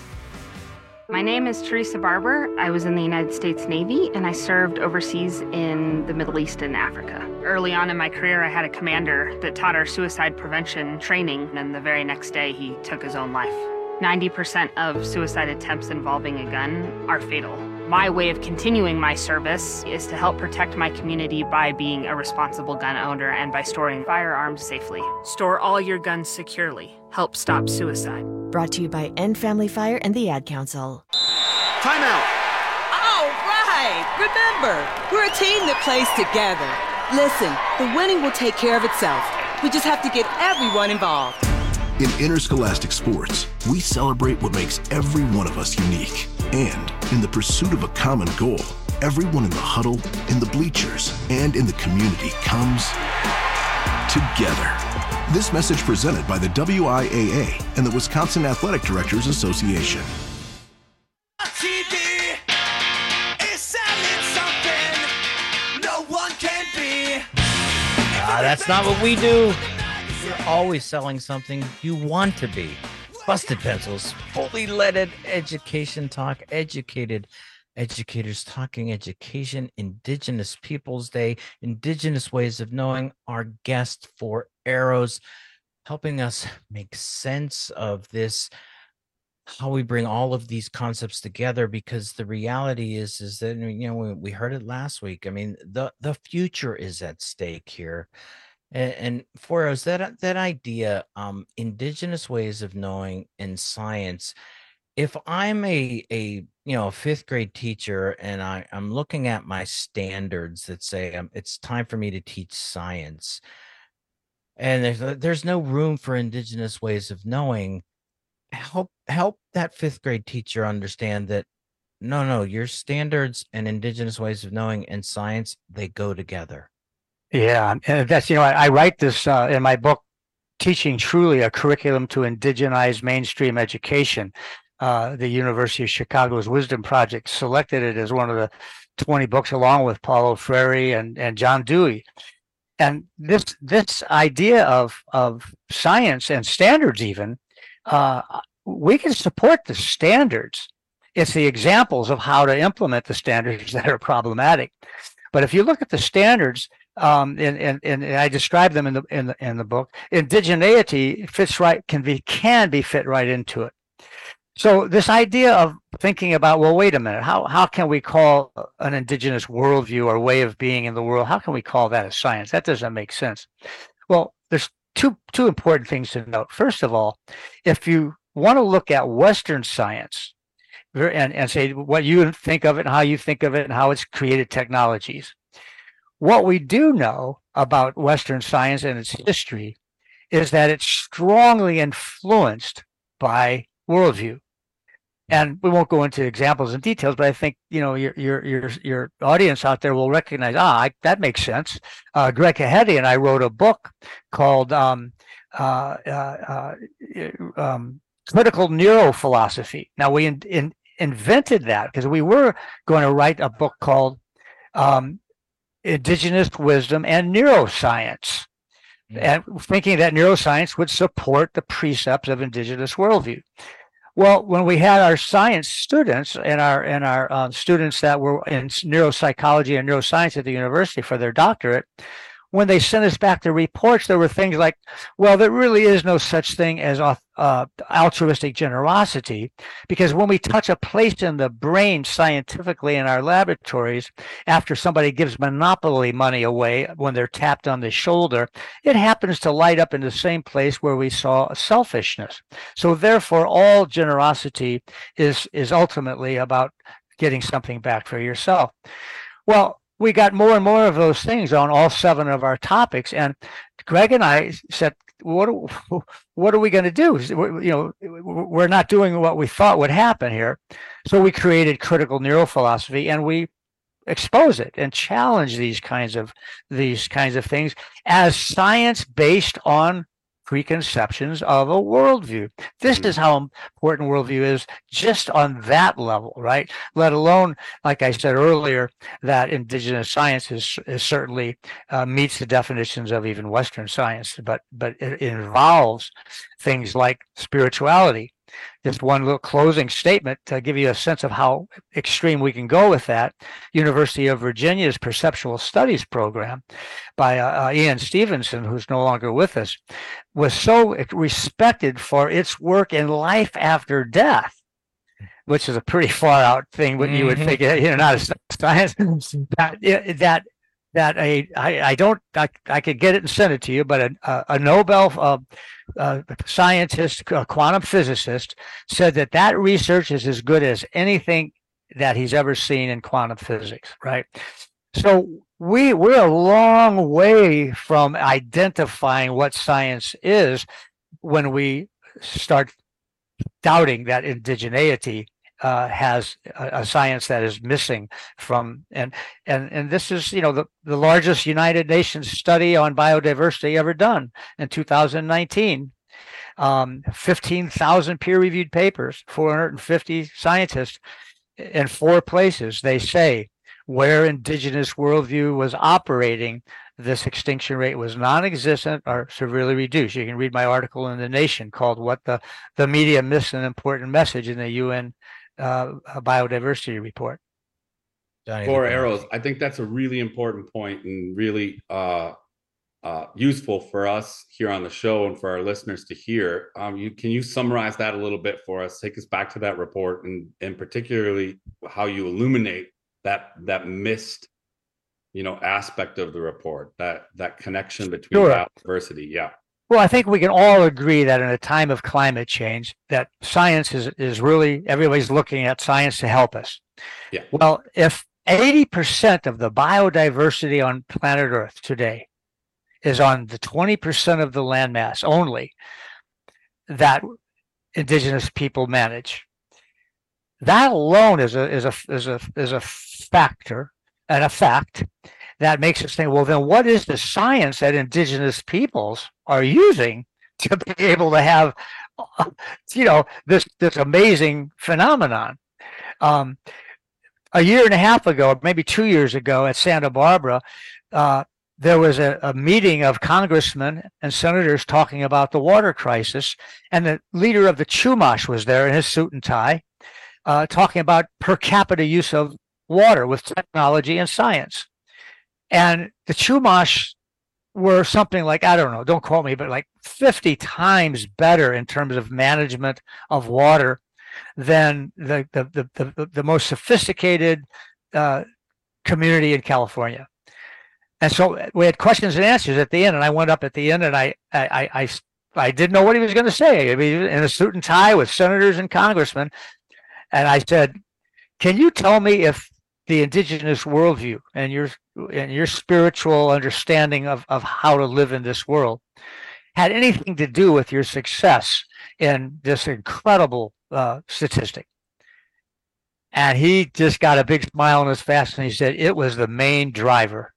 Speaker 25: My name is Teresa Barber. I was in the United States Navy and I served overseas in the Middle East and Africa. Early on in my career, I had a commander that taught our suicide prevention training, and the very next day he took his own life. ninety percent of suicide attempts involving a gun are fatal. My way of continuing my service is to help protect my community by being a responsible gun owner and by storing firearms safely. Store all your guns securely. Help stop suicide.
Speaker 24: Brought to you by End Family Fire and the Ad Council.
Speaker 26: Time out. All right. Remember, we're a team that plays together. Listen, the winning will take care of itself. We just have to get everyone involved.
Speaker 12: In interscholastic sports, we celebrate what makes every one of us unique. And in the pursuit of a common goal, everyone in the huddle, in the bleachers, and in the community comes together. This message presented by the W I A A and the Wisconsin Athletic Directors Association.
Speaker 6: T V is selling something no one can be.
Speaker 20: Ah, that's not what we do. You're always selling something you want to be. Busted Pencils, fully leaded education talk, educated educators talking education, Indigenous Peoples Day, Indigenous ways of knowing. Our guest for Arrows, helping us make sense of this, how we bring all of these concepts together, because the reality is, is that, you know, we, we heard it last week. I mean, the, the future is at stake here. And, and for us, that that idea, um, Indigenous ways of knowing in science. If I'm a a you know a fifth grade teacher and I I'm looking at my standards that say um, it's time for me to teach science, and there's there's no room for Indigenous ways of knowing, help help that fifth grade teacher understand that no no your standards and Indigenous ways of knowing and science, they go together.
Speaker 22: Yeah, and that's, you know, I, I write this uh, in my book, Teaching Truly, a Curriculum to Indigenize Mainstream Education. Uh, the University of Chicago's Wisdom Project selected it as one of the twenty books, along with Paulo Freire and, and John Dewey. And this this idea of, of science and standards even, uh, we can support the standards It's the examples of how to implement the standards that are problematic. But if you look at the standards, um, and, and, and I describe them in the in the in the book, indigeneity fits right can be can be fit right into it. So this idea of thinking about, well, wait a minute, how how can we call an indigenous worldview or way of being in the world? How can we call that a science? That doesn't make sense. Well, there's two two important things to note. First of all, if you want to look at Western science and, and say what you think of it and how you think of it and how it's created technologies, what we do know about Western science and its history is that it's strongly influenced by worldview. And we won't go into examples and details, but I think, you know, your your your your audience out there will recognize, ah, I, that makes sense. Uh, Greg Kahedi and I wrote a book called um, uh, uh, uh, um, Critical Neurophilosophy. Now, we in, in, invented that because we were going to write a book called um, Indigenous Wisdom and Neuroscience, and thinking that neuroscience would support the precepts of indigenous worldview. Well, when we had our science students and our and our uh, students that were in neuropsychology and neuroscience at the university for their doctorate, when they sent us back the reports, there were things like, well, there really is no such thing as uh, altruistic generosity, because when we touch a place in the brain scientifically in our laboratories, after somebody gives monopoly money away when they're tapped on the shoulder, it happens to light up in the same place where we saw selfishness. So therefore, all generosity is, is ultimately about getting something back for yourself. Well, we got more and more of those things on all seven of our topics, and Greg and I said, "What? Are, what are we going to do? You know, we're not doing what we thought would happen here." So we created Critical Neurophilosophy, and we expose it and challenge these kinds of these kinds of things as science based on preconceptions of a worldview. This is how important worldview is just on that level, right? Let alone, like I said earlier, that indigenous science is, is certainly uh, meets the definitions of even Western science, but but it, it involves things like spirituality. Just one little closing statement to give you a sense of how extreme we can go with that. University of Virginia's Perceptual Studies program by uh, uh, Ian Stevenson, who's no longer with us, was so respected for its work in life after death, which is a pretty far out thing, what mm-hmm. you would think, you know, not a science, that, that that a I, I don't I, I could get it and send it to you, but a, a Nobel uh, uh, scientist, a quantum physicist, said that that research is as good as anything that he's ever seen in quantum physics, right? So we we're a long way from identifying what science is when we start doubting that indigeneity Uh, has a, a science that is missing from, and and and this is, you know, the, the largest United Nations study on biodiversity ever done in two thousand nineteen. Um, fifteen thousand peer-reviewed papers, four hundred fifty scientists in four places. They say where indigenous worldview was operating, this extinction rate was non-existent or severely reduced. You can read my article in The Nation called "What the the Media Missed an Important Message" in the U N Uh, a biodiversity report.
Speaker 21: Four arrows. I think that's a really important point and really uh, uh, useful for us here on the show and for our listeners to hear. Um, you, can you summarize that a little bit for us? Take us back to that report, and and particularly how you illuminate that that missed, you know, aspect of the report, that that connection between
Speaker 22: Sure.
Speaker 21: biodiversity. Yeah.
Speaker 22: Well, I think we can all agree that in a time of climate change, that science is, is really, everybody's looking at science to help us.
Speaker 21: Yeah.
Speaker 22: Well, if eighty percent of the biodiversity on planet Earth today is on the twenty percent of the landmass only that indigenous people manage, that alone is a is a is a is a factor and a fact that makes us think, well, then what is the science that indigenous peoples are using to be able to have, you know, this this amazing phenomenon? Um, a year and a half ago, or maybe two years ago, at Santa Barbara, uh, there was a, a meeting of congressmen and senators talking about the water crisis, and the leader of the Chumash was there in his suit and tie, uh, talking about per capita use of water with technology and science. And the Chumash were something like, I don't know, don't quote me, but like fifty times better in terms of management of water than the the the, the, the most sophisticated uh, community in California. And so we had questions and answers at the end, and I went up at the end and I I I, I didn't know what he was going to say. I mean, in a suit and tie with senators and congressmen. And I said, can you tell me if the indigenous worldview and your and your spiritual understanding of, of how to live in this world had anything to do with your success in this incredible uh, statistic? And he just got a big smile on his face and he said, it was the main driver.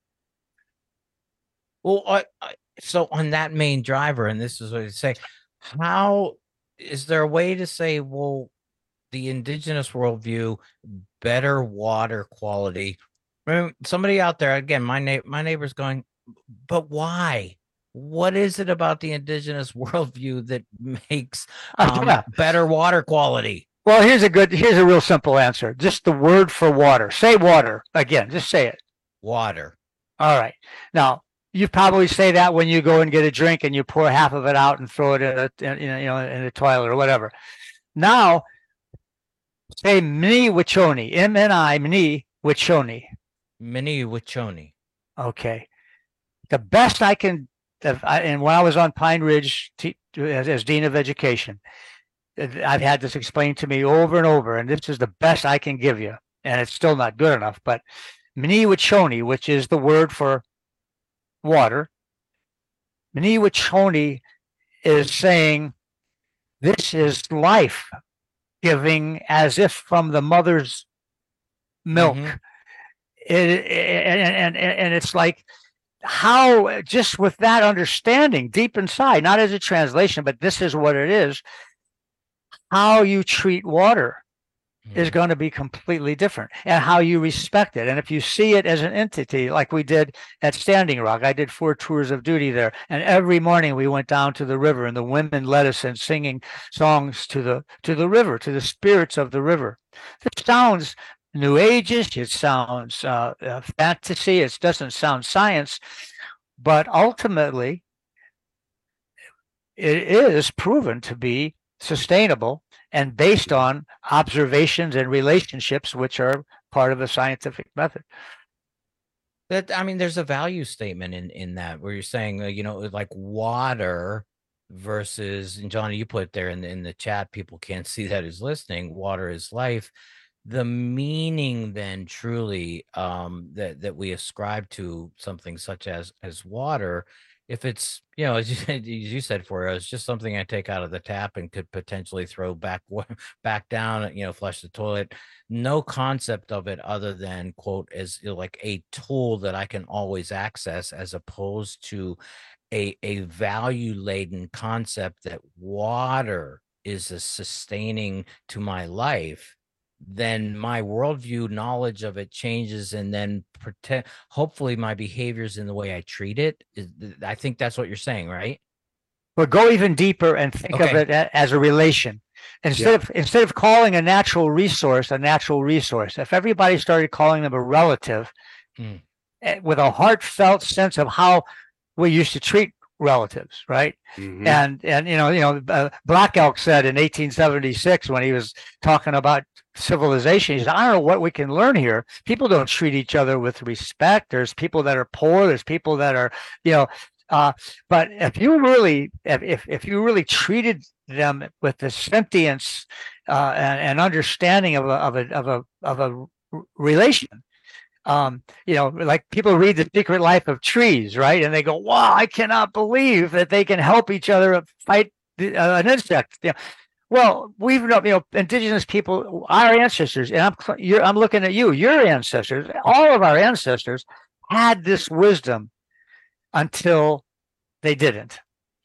Speaker 20: Well, I, I, so on that main driver, and this is what I say, how is there a way to say, well, the indigenous worldview, better water quality? Remember, somebody out there, again, my na- my neighbor's going, but why? What is it about the indigenous worldview that makes um,
Speaker 22: yeah.
Speaker 20: better water quality?
Speaker 22: Well, here's a good, here's a real simple answer. Just the word for water. Say water again. Just say it.
Speaker 20: Water.
Speaker 22: All right. Now, you probably say that when you go and get a drink and you pour half of it out and throw it in a, in, you know, in the toilet or whatever. Now, say Mni Wiconi, M N I, Mni Wiconi.
Speaker 20: Mni Wiconi.
Speaker 22: Okay. The best I can, and when I was on Pine Ridge t- as, as Dean of Education, I've had this explained to me over and over, and this is the best I can give you, and it's still not good enough, but Mni Wiconi, which is the word for water, Mni Wiconi is saying this is life giving as if from the mother's milk. Mm-hmm. It, it, and, and, and it's like how, just with that understanding deep inside, not as a translation, but this is what it is, how you treat water is going to be completely different, and how you respect it. And if you see it as an entity, like we did at Standing Rock, I did four tours of duty there. And every morning we went down to the river and the women led us in singing songs to the, to the river, to the spirits of the river. It sounds New Age-ish, it sounds uh, uh, fantasy, it doesn't sound science, but ultimately it is proven to be sustainable and based on observations and relationships, which are part of the scientific method.
Speaker 20: That, I mean, there's a value statement in, in that where you're saying, uh, you know, like water versus, and Johnny, you put there in the, in the chat, people can't see that who's listening, water is life. The meaning then truly um, that, that we ascribe to something such as, as water, if it's, you know, as you, as you said, for us, just something I take out of the tap and could potentially throw back back down, you know, flush the toilet. No concept of it other than, quote, as you know, like a tool that I can always access, as opposed to a a value laden concept that water is a sustaining to my life. Then my worldview, knowledge of it changes, and then pretend, hopefully my behaviors in the way I treat it. I think that's what you're saying, right?
Speaker 22: But go even deeper and think
Speaker 20: Okay.
Speaker 22: of it a- as a relation. Instead
Speaker 20: Yeah.
Speaker 22: of instead of calling a natural resource a natural resource, if everybody started calling them a relative,
Speaker 20: Mm.
Speaker 22: eh, with a heartfelt sense of how we used to treat relatives, right?
Speaker 21: Mhm.
Speaker 22: And and you know you know uh, Black Elk said in eighteen seventy-six, when he was talking about civilization, he said, I don't know what we can learn here. People don't treat each other with respect. There's people that are poor. There's people that are, you know, uh, but if you really, if, if, if you really treated them with the sentience uh, and, and understanding of a, of a, of a, of a relation, um, you know, like people read The Secret Life of Trees, right? And they go, wow, I cannot believe that they can help each other fight the, uh, an insect. You know, well, we've known, you know, indigenous people, our ancestors, and I'm cl- you're, I'm looking at you, your ancestors, all of our ancestors had this wisdom until they didn't.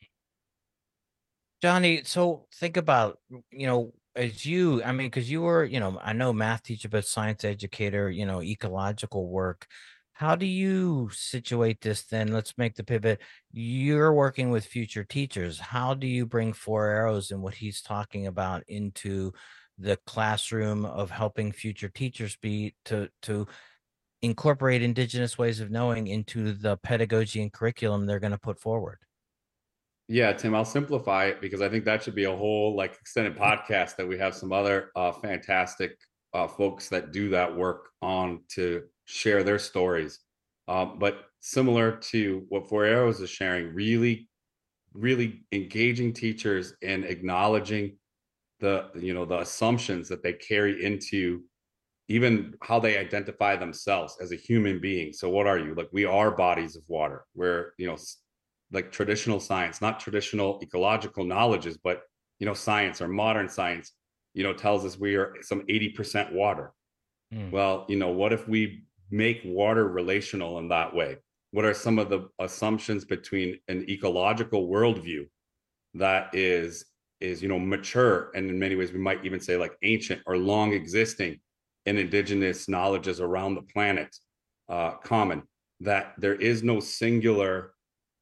Speaker 20: Johnny, so think about, you know, as you, I mean, because you were, you know, I know math teacher, but science educator, you know, ecological work. How do you situate this then? Let's make the pivot. You're working with future teachers. How do you bring Four Arrows and what he's talking about into the classroom of helping future teachers be to to incorporate indigenous ways of knowing into the pedagogy and curriculum they're going to put forward?
Speaker 21: Yeah, Tim, I'll simplify it because I think that should be a whole like extended podcast that we have some other uh, fantastic uh, folks that do that work on to share their stories. Um, but similar to what Four Arrows is sharing, really, really engaging teachers and acknowledging the, you know, the assumptions that they carry into even how they identify themselves as a human being. So what are you? Like, we are bodies of water. We're, you know, like traditional science, not traditional ecological knowledges, but, you know, science or modern science, you know, tells us we are some eighty percent water. Mm. Well, you know, what if we make water relational in that way? What are some of the assumptions between an ecological worldview that is, is, you know, mature, and in many ways, we might even say like ancient or long existing, and indigenous knowledges around the planet uh, common, that there is no singular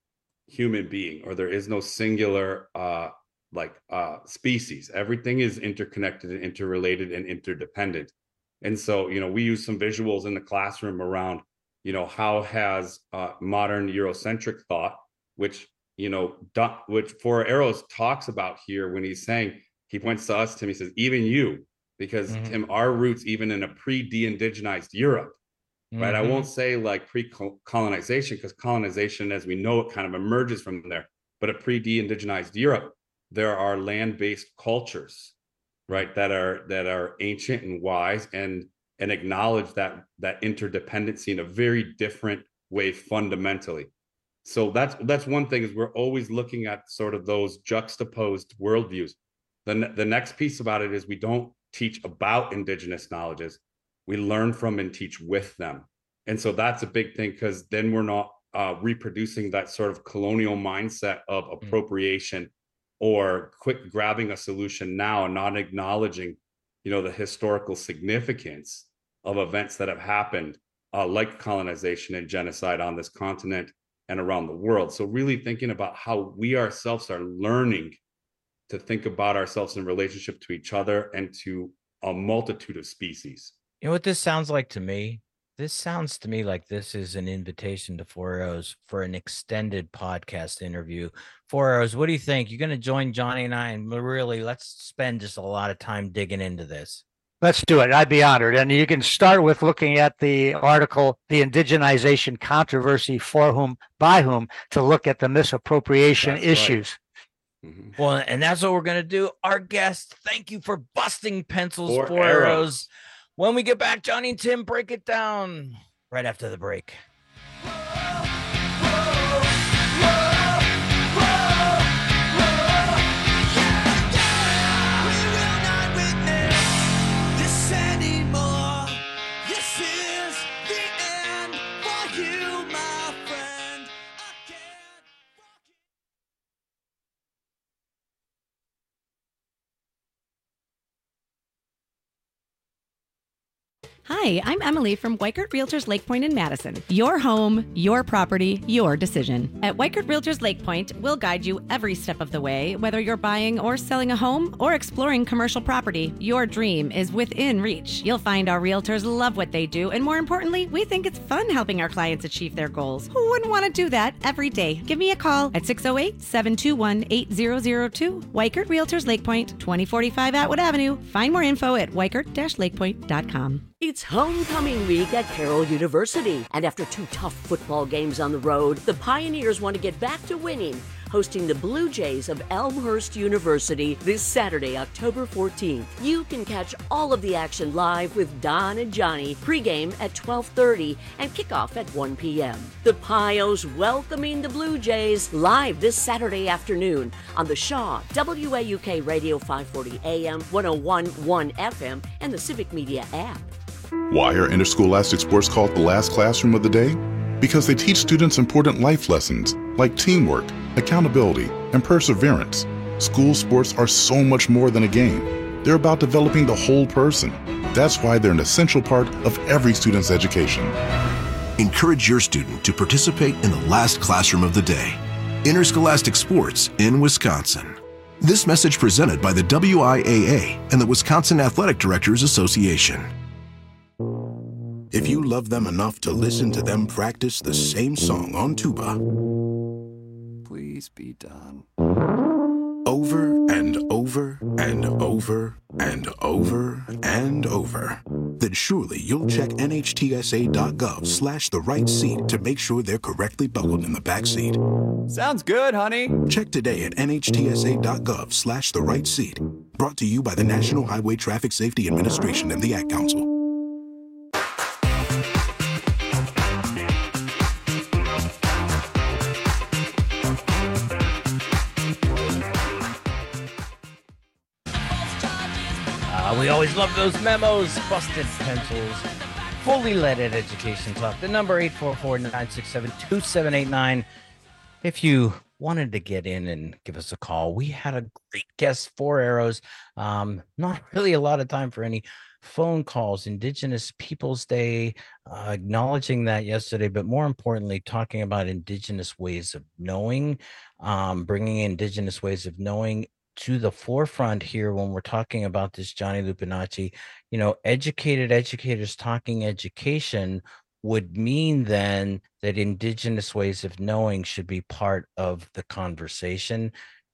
Speaker 21: human being, or there is no singular uh, like uh, species. Everything is interconnected and interrelated and interdependent. And so, you know, we use some visuals in the classroom around, you know, how has uh, modern Eurocentric thought, which, you know, which Four Arrows talks about here when he's saying, he points to us, Tim, he says, even you, because mm-hmm. Tim, our roots even in a pre-de-indigenized Europe, mm-hmm. right? I won't say like pre-colonization, because colonization as we know it kind of emerges from there, but a pre-de-indigenized Europe, there are land-based cultures, right, that are that are ancient and wise and and acknowledge that that interdependency in a very different way fundamentally. So that's that's one thing, is we're always looking at sort of those juxtaposed worldviews. The, the next piece about it is we don't teach about indigenous knowledges. We learn from and teach with them. And so that's a big thing, because then we're not uh, reproducing that sort of colonial mindset of appropriation mm. or quick grabbing a solution now and not acknowledging, you know, the historical significance of events that have happened, uh, like colonization and genocide on this continent and around the world. So really thinking about how we ourselves are learning to think about ourselves in relationship to each other and to a multitude of species.
Speaker 20: You know what this sounds like to me? This sounds to me like this is an invitation to Four Arrows for an extended podcast interview. Four Arrows, what do you think? You're going to join Johnny and I, and really, let's spend just a lot of time digging into this.
Speaker 22: Let's do it. I'd be honored. And you can start with looking at the article, The Indigenization Controversy, For Whom, By Whom, to look at the misappropriation that's issues.
Speaker 20: Right. Mm-hmm. Well, and that's what we're going to do. Our guest, thank you for busting pencils, Four, Four arrows. arrows. When we get back, Johnny and Tim break it down right after the break.
Speaker 14: Hi, I'm Emily from Weikert Realtors Lake Point in Madison. Your home, your property, your decision. At Weikert Realtors Lake Point, we'll guide you every step of the way, whether you're buying or selling a home or exploring commercial property. Your dream is within reach. You'll find our realtors love what they do, and more importantly, we think it's fun helping our clients achieve their goals. Who wouldn't want to do that every day? Give me a call at six oh eight, seven two one, eight zero zero two. Weikert Realtors Lake Point, twenty forty-five Atwood Avenue. Find more info at weikert dash lakepoint dot com.
Speaker 15: It's homecoming week at Carroll University, and after two tough football games on the road, the Pioneers want to get back to winning, hosting the Blue Jays of Elmhurst University this Saturday, October fourteenth. You can catch all of the action live with Don and Johnny pregame at twelve thirty and kickoff at one p.m. The Pios welcoming the Blue Jays live this Saturday afternoon on the Shaw, W A U K Radio five forty A M, one oh one point one F M, and the Civic Media app.
Speaker 16: Why are interscholastic sports called the last classroom of the day? Because they teach students important life lessons like teamwork, accountability, and perseverance. School sports are so much more than a game. They're about developing the whole person. That's why they're an essential part of every student's education.
Speaker 12: Encourage your student to participate in the last classroom of the day. Interscholastic Sports in Wisconsin. This message presented by the W I A A and the Wisconsin Athletic Directors Association. If you love them enough to listen to them practice the same song on tuba,
Speaker 3: please be done.
Speaker 12: Over and over and over and over and over, then surely you'll check nhtsa.gov slash the right seat to make sure they're correctly buckled in the back seat.
Speaker 3: Sounds good, honey.
Speaker 12: Check today at nhtsa.gov slash the right seat. Brought to you by the National Highway Traffic Safety Administration and the Ad Council.
Speaker 20: Uh, we always love those memos, busted pencils, fully leaded education talk. The number eight four four, nine six seven, two seven eight nine. If you wanted to get in and give us a call, we had a great guest, Four Arrows. Um, not really a lot of time for any phone calls. Indigenous Peoples Day, uh, acknowledging that yesterday, but more importantly, talking about Indigenous ways of knowing, um, bringing Indigenous ways of knowing to the forefront here when we're talking about this, Johnny Lupinacci. You know, educated educators talking education would mean then that Indigenous ways of knowing should be part of the conversation.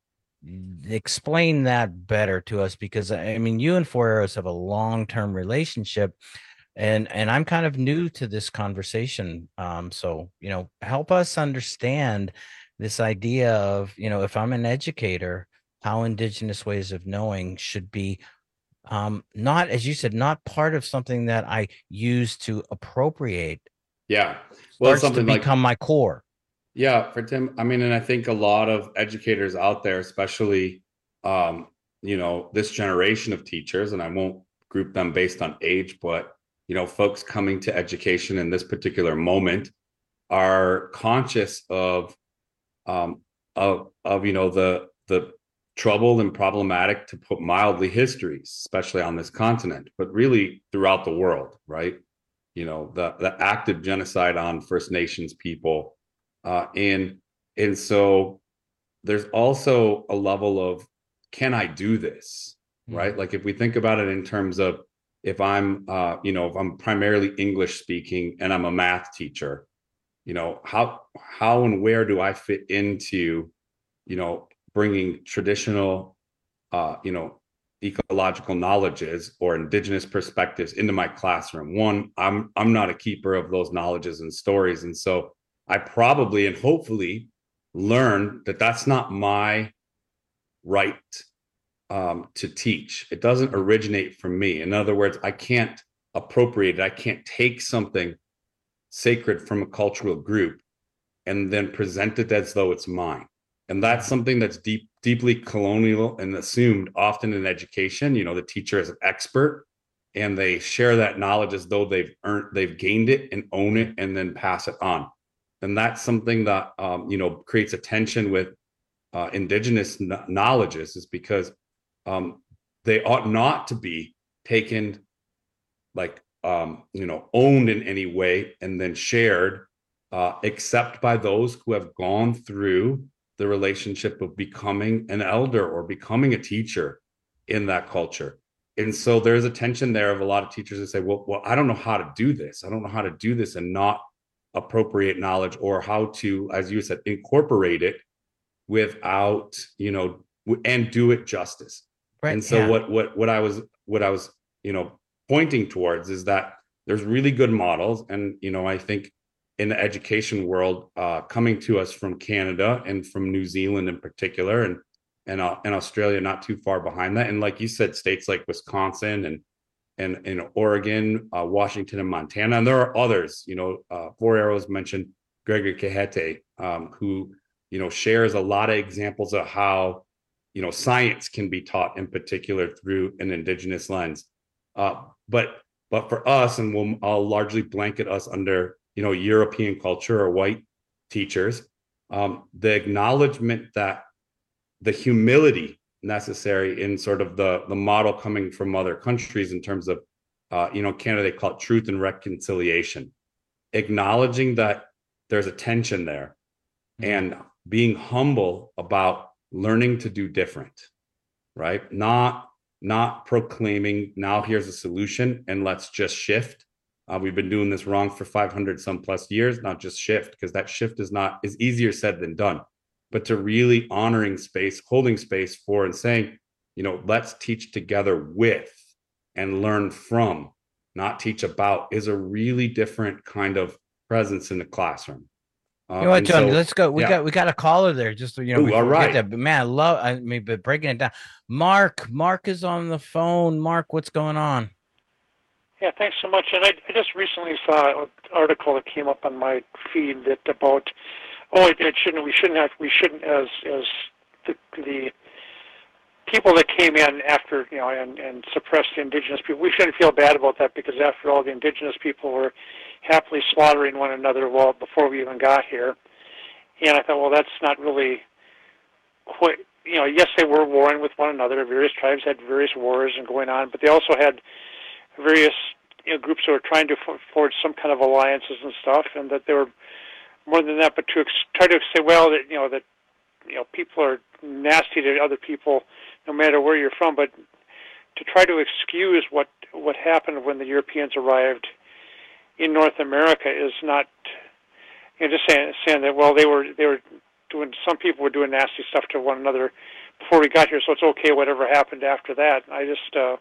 Speaker 20: Explain that better to us, because I mean, you and Four Arrows have a long-term relationship, and and I'm kind of new to this conversation. Um, so, you know, help us understand this idea of, you know, if I'm an educator, how Indigenous ways of knowing should be um, not, as you said, not part of something that I use to appropriate.
Speaker 21: Yeah. Well,
Speaker 20: Starts
Speaker 21: something
Speaker 20: to
Speaker 21: like
Speaker 20: become my core.
Speaker 21: Yeah, for Tim, I mean, and I think a lot of educators out there, especially, um, you know, this generation of teachers, and I won't group them based on age, but, you know, folks coming to education in this particular moment are conscious of, um, of, of, you know, the, the troubled and problematic, to put mildly, histories, especially on this continent, but really throughout the world, right? You know, the, the active genocide on First Nations people. Uh, and and so there's also a level of, can I do this, right? Mm-hmm. Like if we think about it in terms of, if I'm, uh, you know, if I'm primarily English speaking and I'm a math teacher, you know, how how and where do I fit into, you know, bringing traditional, uh, you know, ecological knowledges or Indigenous perspectives into my classroom? One, I'm I'm not a keeper of those knowledges and stories, and so I probably and hopefully learn that that's not my right um, to teach. It doesn't originate from me. In other words, I can't appropriate it. I can't take something sacred from a cultural group and then present it as though it's mine. And that's something that's deep, deeply colonial and assumed often in education. You know, the teacher is an expert and they share that knowledge as though they've earned, they've gained it and own it and then pass it on. And that's something that, um, you know, creates a tension with uh, Indigenous kn- knowledges, is because um, they ought not to be taken, like, um, you know, owned in any way and then shared, uh, except by those who have gone through the relationship of becoming an elder or becoming a teacher in that culture. And so there's a tension there of a lot of teachers that say, well, well, I don't know how to do this. I don't know how to do this and not appropriate knowledge, or how to, as you said, incorporate it without, you know, and do it justice. Right. And so yeah. what what what I was what I was, you know, pointing towards is that there's really good models. And, you know, I think in the education world, uh, coming to us from Canada and from New Zealand in particular, and and uh, and Australia not too far behind that. And like you said, states like Wisconsin and and in Oregon, uh, Washington, and Montana, and there are others. You know, uh, Four Arrows mentioned Gregory Kahete, um, who, you know, shares a lot of examples of how, you know, science can be taught in particular through an Indigenous lens. Uh, but but for us, and we'll I'll largely blanket us under, you know, European culture or white teachers, um, the acknowledgement that the humility necessary in sort of the, the model coming from other countries in terms of, uh, you know, Canada, they call it truth and reconciliation, acknowledging that there's a tension there, mm-hmm. and being humble about learning to do different, right? Not, not proclaiming, now here's a solution and let's just shift. Uh, we've been doing this wrong for five hundred some plus years, not just shift, because that shift is not, is easier said than done, but to really honoring space, holding space for and saying, you know, let's teach together with and learn from, not teach about, is a really different kind of presence in the classroom. Uh,
Speaker 20: You know what, Tony?
Speaker 21: so,
Speaker 20: let's go. We
Speaker 21: yeah.
Speaker 20: got we got a caller there. Just you know,
Speaker 21: Ooh,
Speaker 20: before
Speaker 21: all
Speaker 20: we get
Speaker 21: right.
Speaker 20: there. But man, I love. I mean, but breaking it down. Mark, Mark is on the phone. Mark, what's going on?
Speaker 4: Yeah, thanks so much. And I, I just recently saw an article that came up on my feed that about oh, it, it shouldn't. We shouldn't have. We shouldn't as as the, the people that came in after you know and and suppressed the indigenous people. We shouldn't feel bad about that because after all, the indigenous people were happily slaughtering one another well before we even got here. And I thought, well, that's not really quite. You know, yes, they were warring with one another. Various tribes had various wars and going on, but they also had various you know, groups who were trying to forge some kind of alliances and stuff, and that they were more than that. But to ex- try to say, well, that you know that you know people are nasty to other people, no matter where you're from. But to try to excuse what what happened when the Europeans arrived in North America is not. You know, just saying saying that well, they were they were doing. Some people were doing nasty stuff to one another before we got here, so it's okay whatever happened after that. I just. Uh,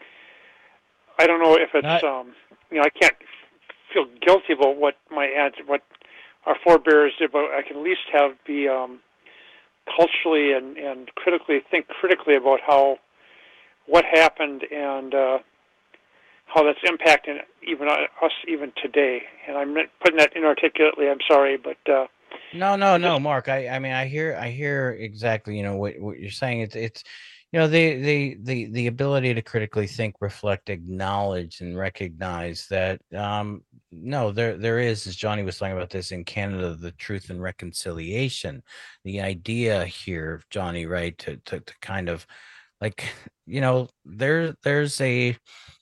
Speaker 4: I don't know if it's, um, you know, I can't feel guilty about what my aunt, what our forebears did, but I can at least have be um, culturally and, and critically think critically about how what happened and uh, how that's impacting even us even today. And I'm putting that inarticulately. I'm sorry, but uh,
Speaker 20: No, no, no, Mark. I, I mean, I hear, I hear exactly. You know what, what you're saying. It's, it's. You know, the, the the the ability to critically think, reflect, acknowledge, and recognize that um, no, there there is, as Johnny was talking about this in Canada, the truth and reconciliation. The idea here, Johnny, right, to to, to kind of like, you know, there there's a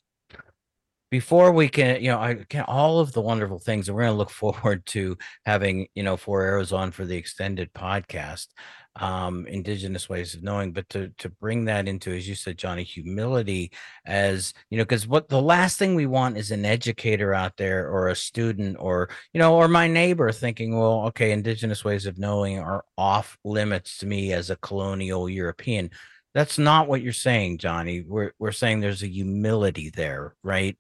Speaker 20: before we can, you know, I can all of the wonderful things, and we're going to look forward to having, you know, Four Arrows on for the extended podcast. Um, indigenous ways of knowing, but to to bring that into, as you said, Johnny, humility, as you know, because what the last thing we want is an educator out there or a student or you know or my neighbor thinking, well, okay, indigenous ways of knowing are off limits to me as a colonial European. That's not what you're saying, Johnny. We're we're saying there's a humility there, right?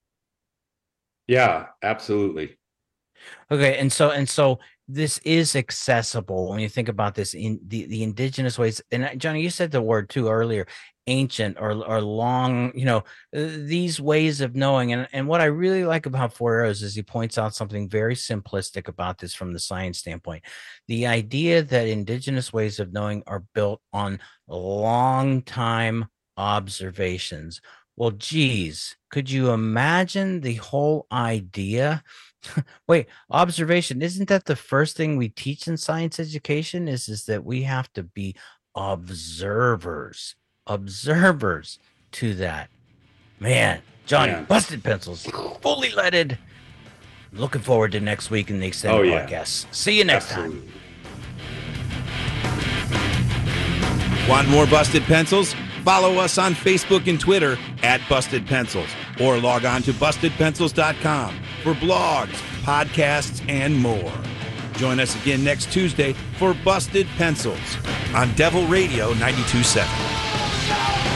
Speaker 21: Yeah, absolutely.
Speaker 20: Okay, and so and so this is accessible when you think about this in the, the indigenous ways. And Johnny, you said the word too earlier, ancient or or long, you know, these ways of knowing. And, and what I really like about Four Arrows is he points out something very simplistic about this from the science standpoint. The idea that indigenous ways of knowing are built on long time observations. Well, geez, could you imagine the whole idea? Wait, observation, isn't that the first thing we teach in science education is, is that we have to be observers, observers to that. Man, Johnny,
Speaker 21: Man.
Speaker 20: Busted Pencils, fully leaded. Looking forward to next week in the extended
Speaker 21: Oh, yeah.
Speaker 20: podcast. See you next
Speaker 21: Absolutely.
Speaker 20: time.
Speaker 5: Want more Busted Pencils? Follow us on Facebook and Twitter at Busted Pencils, or log on to busted pencils dot com for blogs, podcasts, and more. Join us again next Tuesday for Busted Pencils on Devil Radio ninety-two point seven.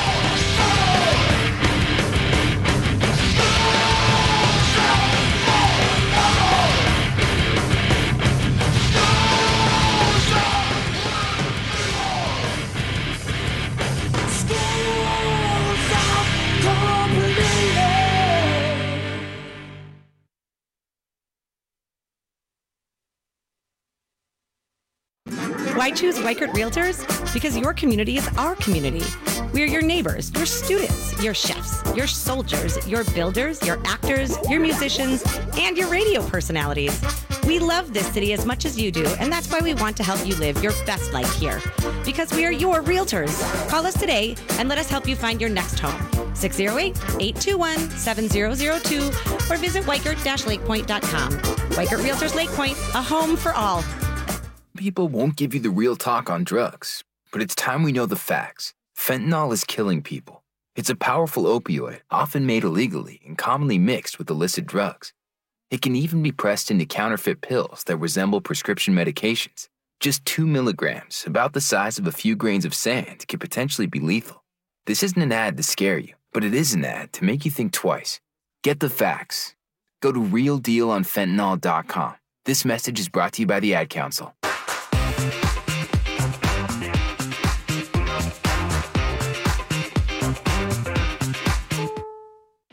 Speaker 14: Why choose Weichert Realtors? Because your community is our community. We're your neighbors, your students, your chefs, your soldiers, your builders, your actors, your musicians, and your radio personalities. We love this city as much as you do, and that's why we want to help you live your best life here. Because we are your realtors. Call us today and let us help you find your next home. six oh eight, eight two one, seven oh oh two or visit weichert dash lake point dot com. Weichert Realtors Lake Point, a home for all.
Speaker 7: People won't give you the real talk on drugs, but it's time we know the facts. Fentanyl is killing people. It's a powerful opioid, often made illegally and commonly mixed with illicit drugs. It can even be pressed into counterfeit pills that resemble prescription medications. Just two milligrams, about the size of a few grains of sand, could potentially be lethal. This isn't an ad to scare you, but it is an ad to make you think twice. Get the facts. Go to real deal on fentanyl dot com. This message is brought to you by the Ad Council.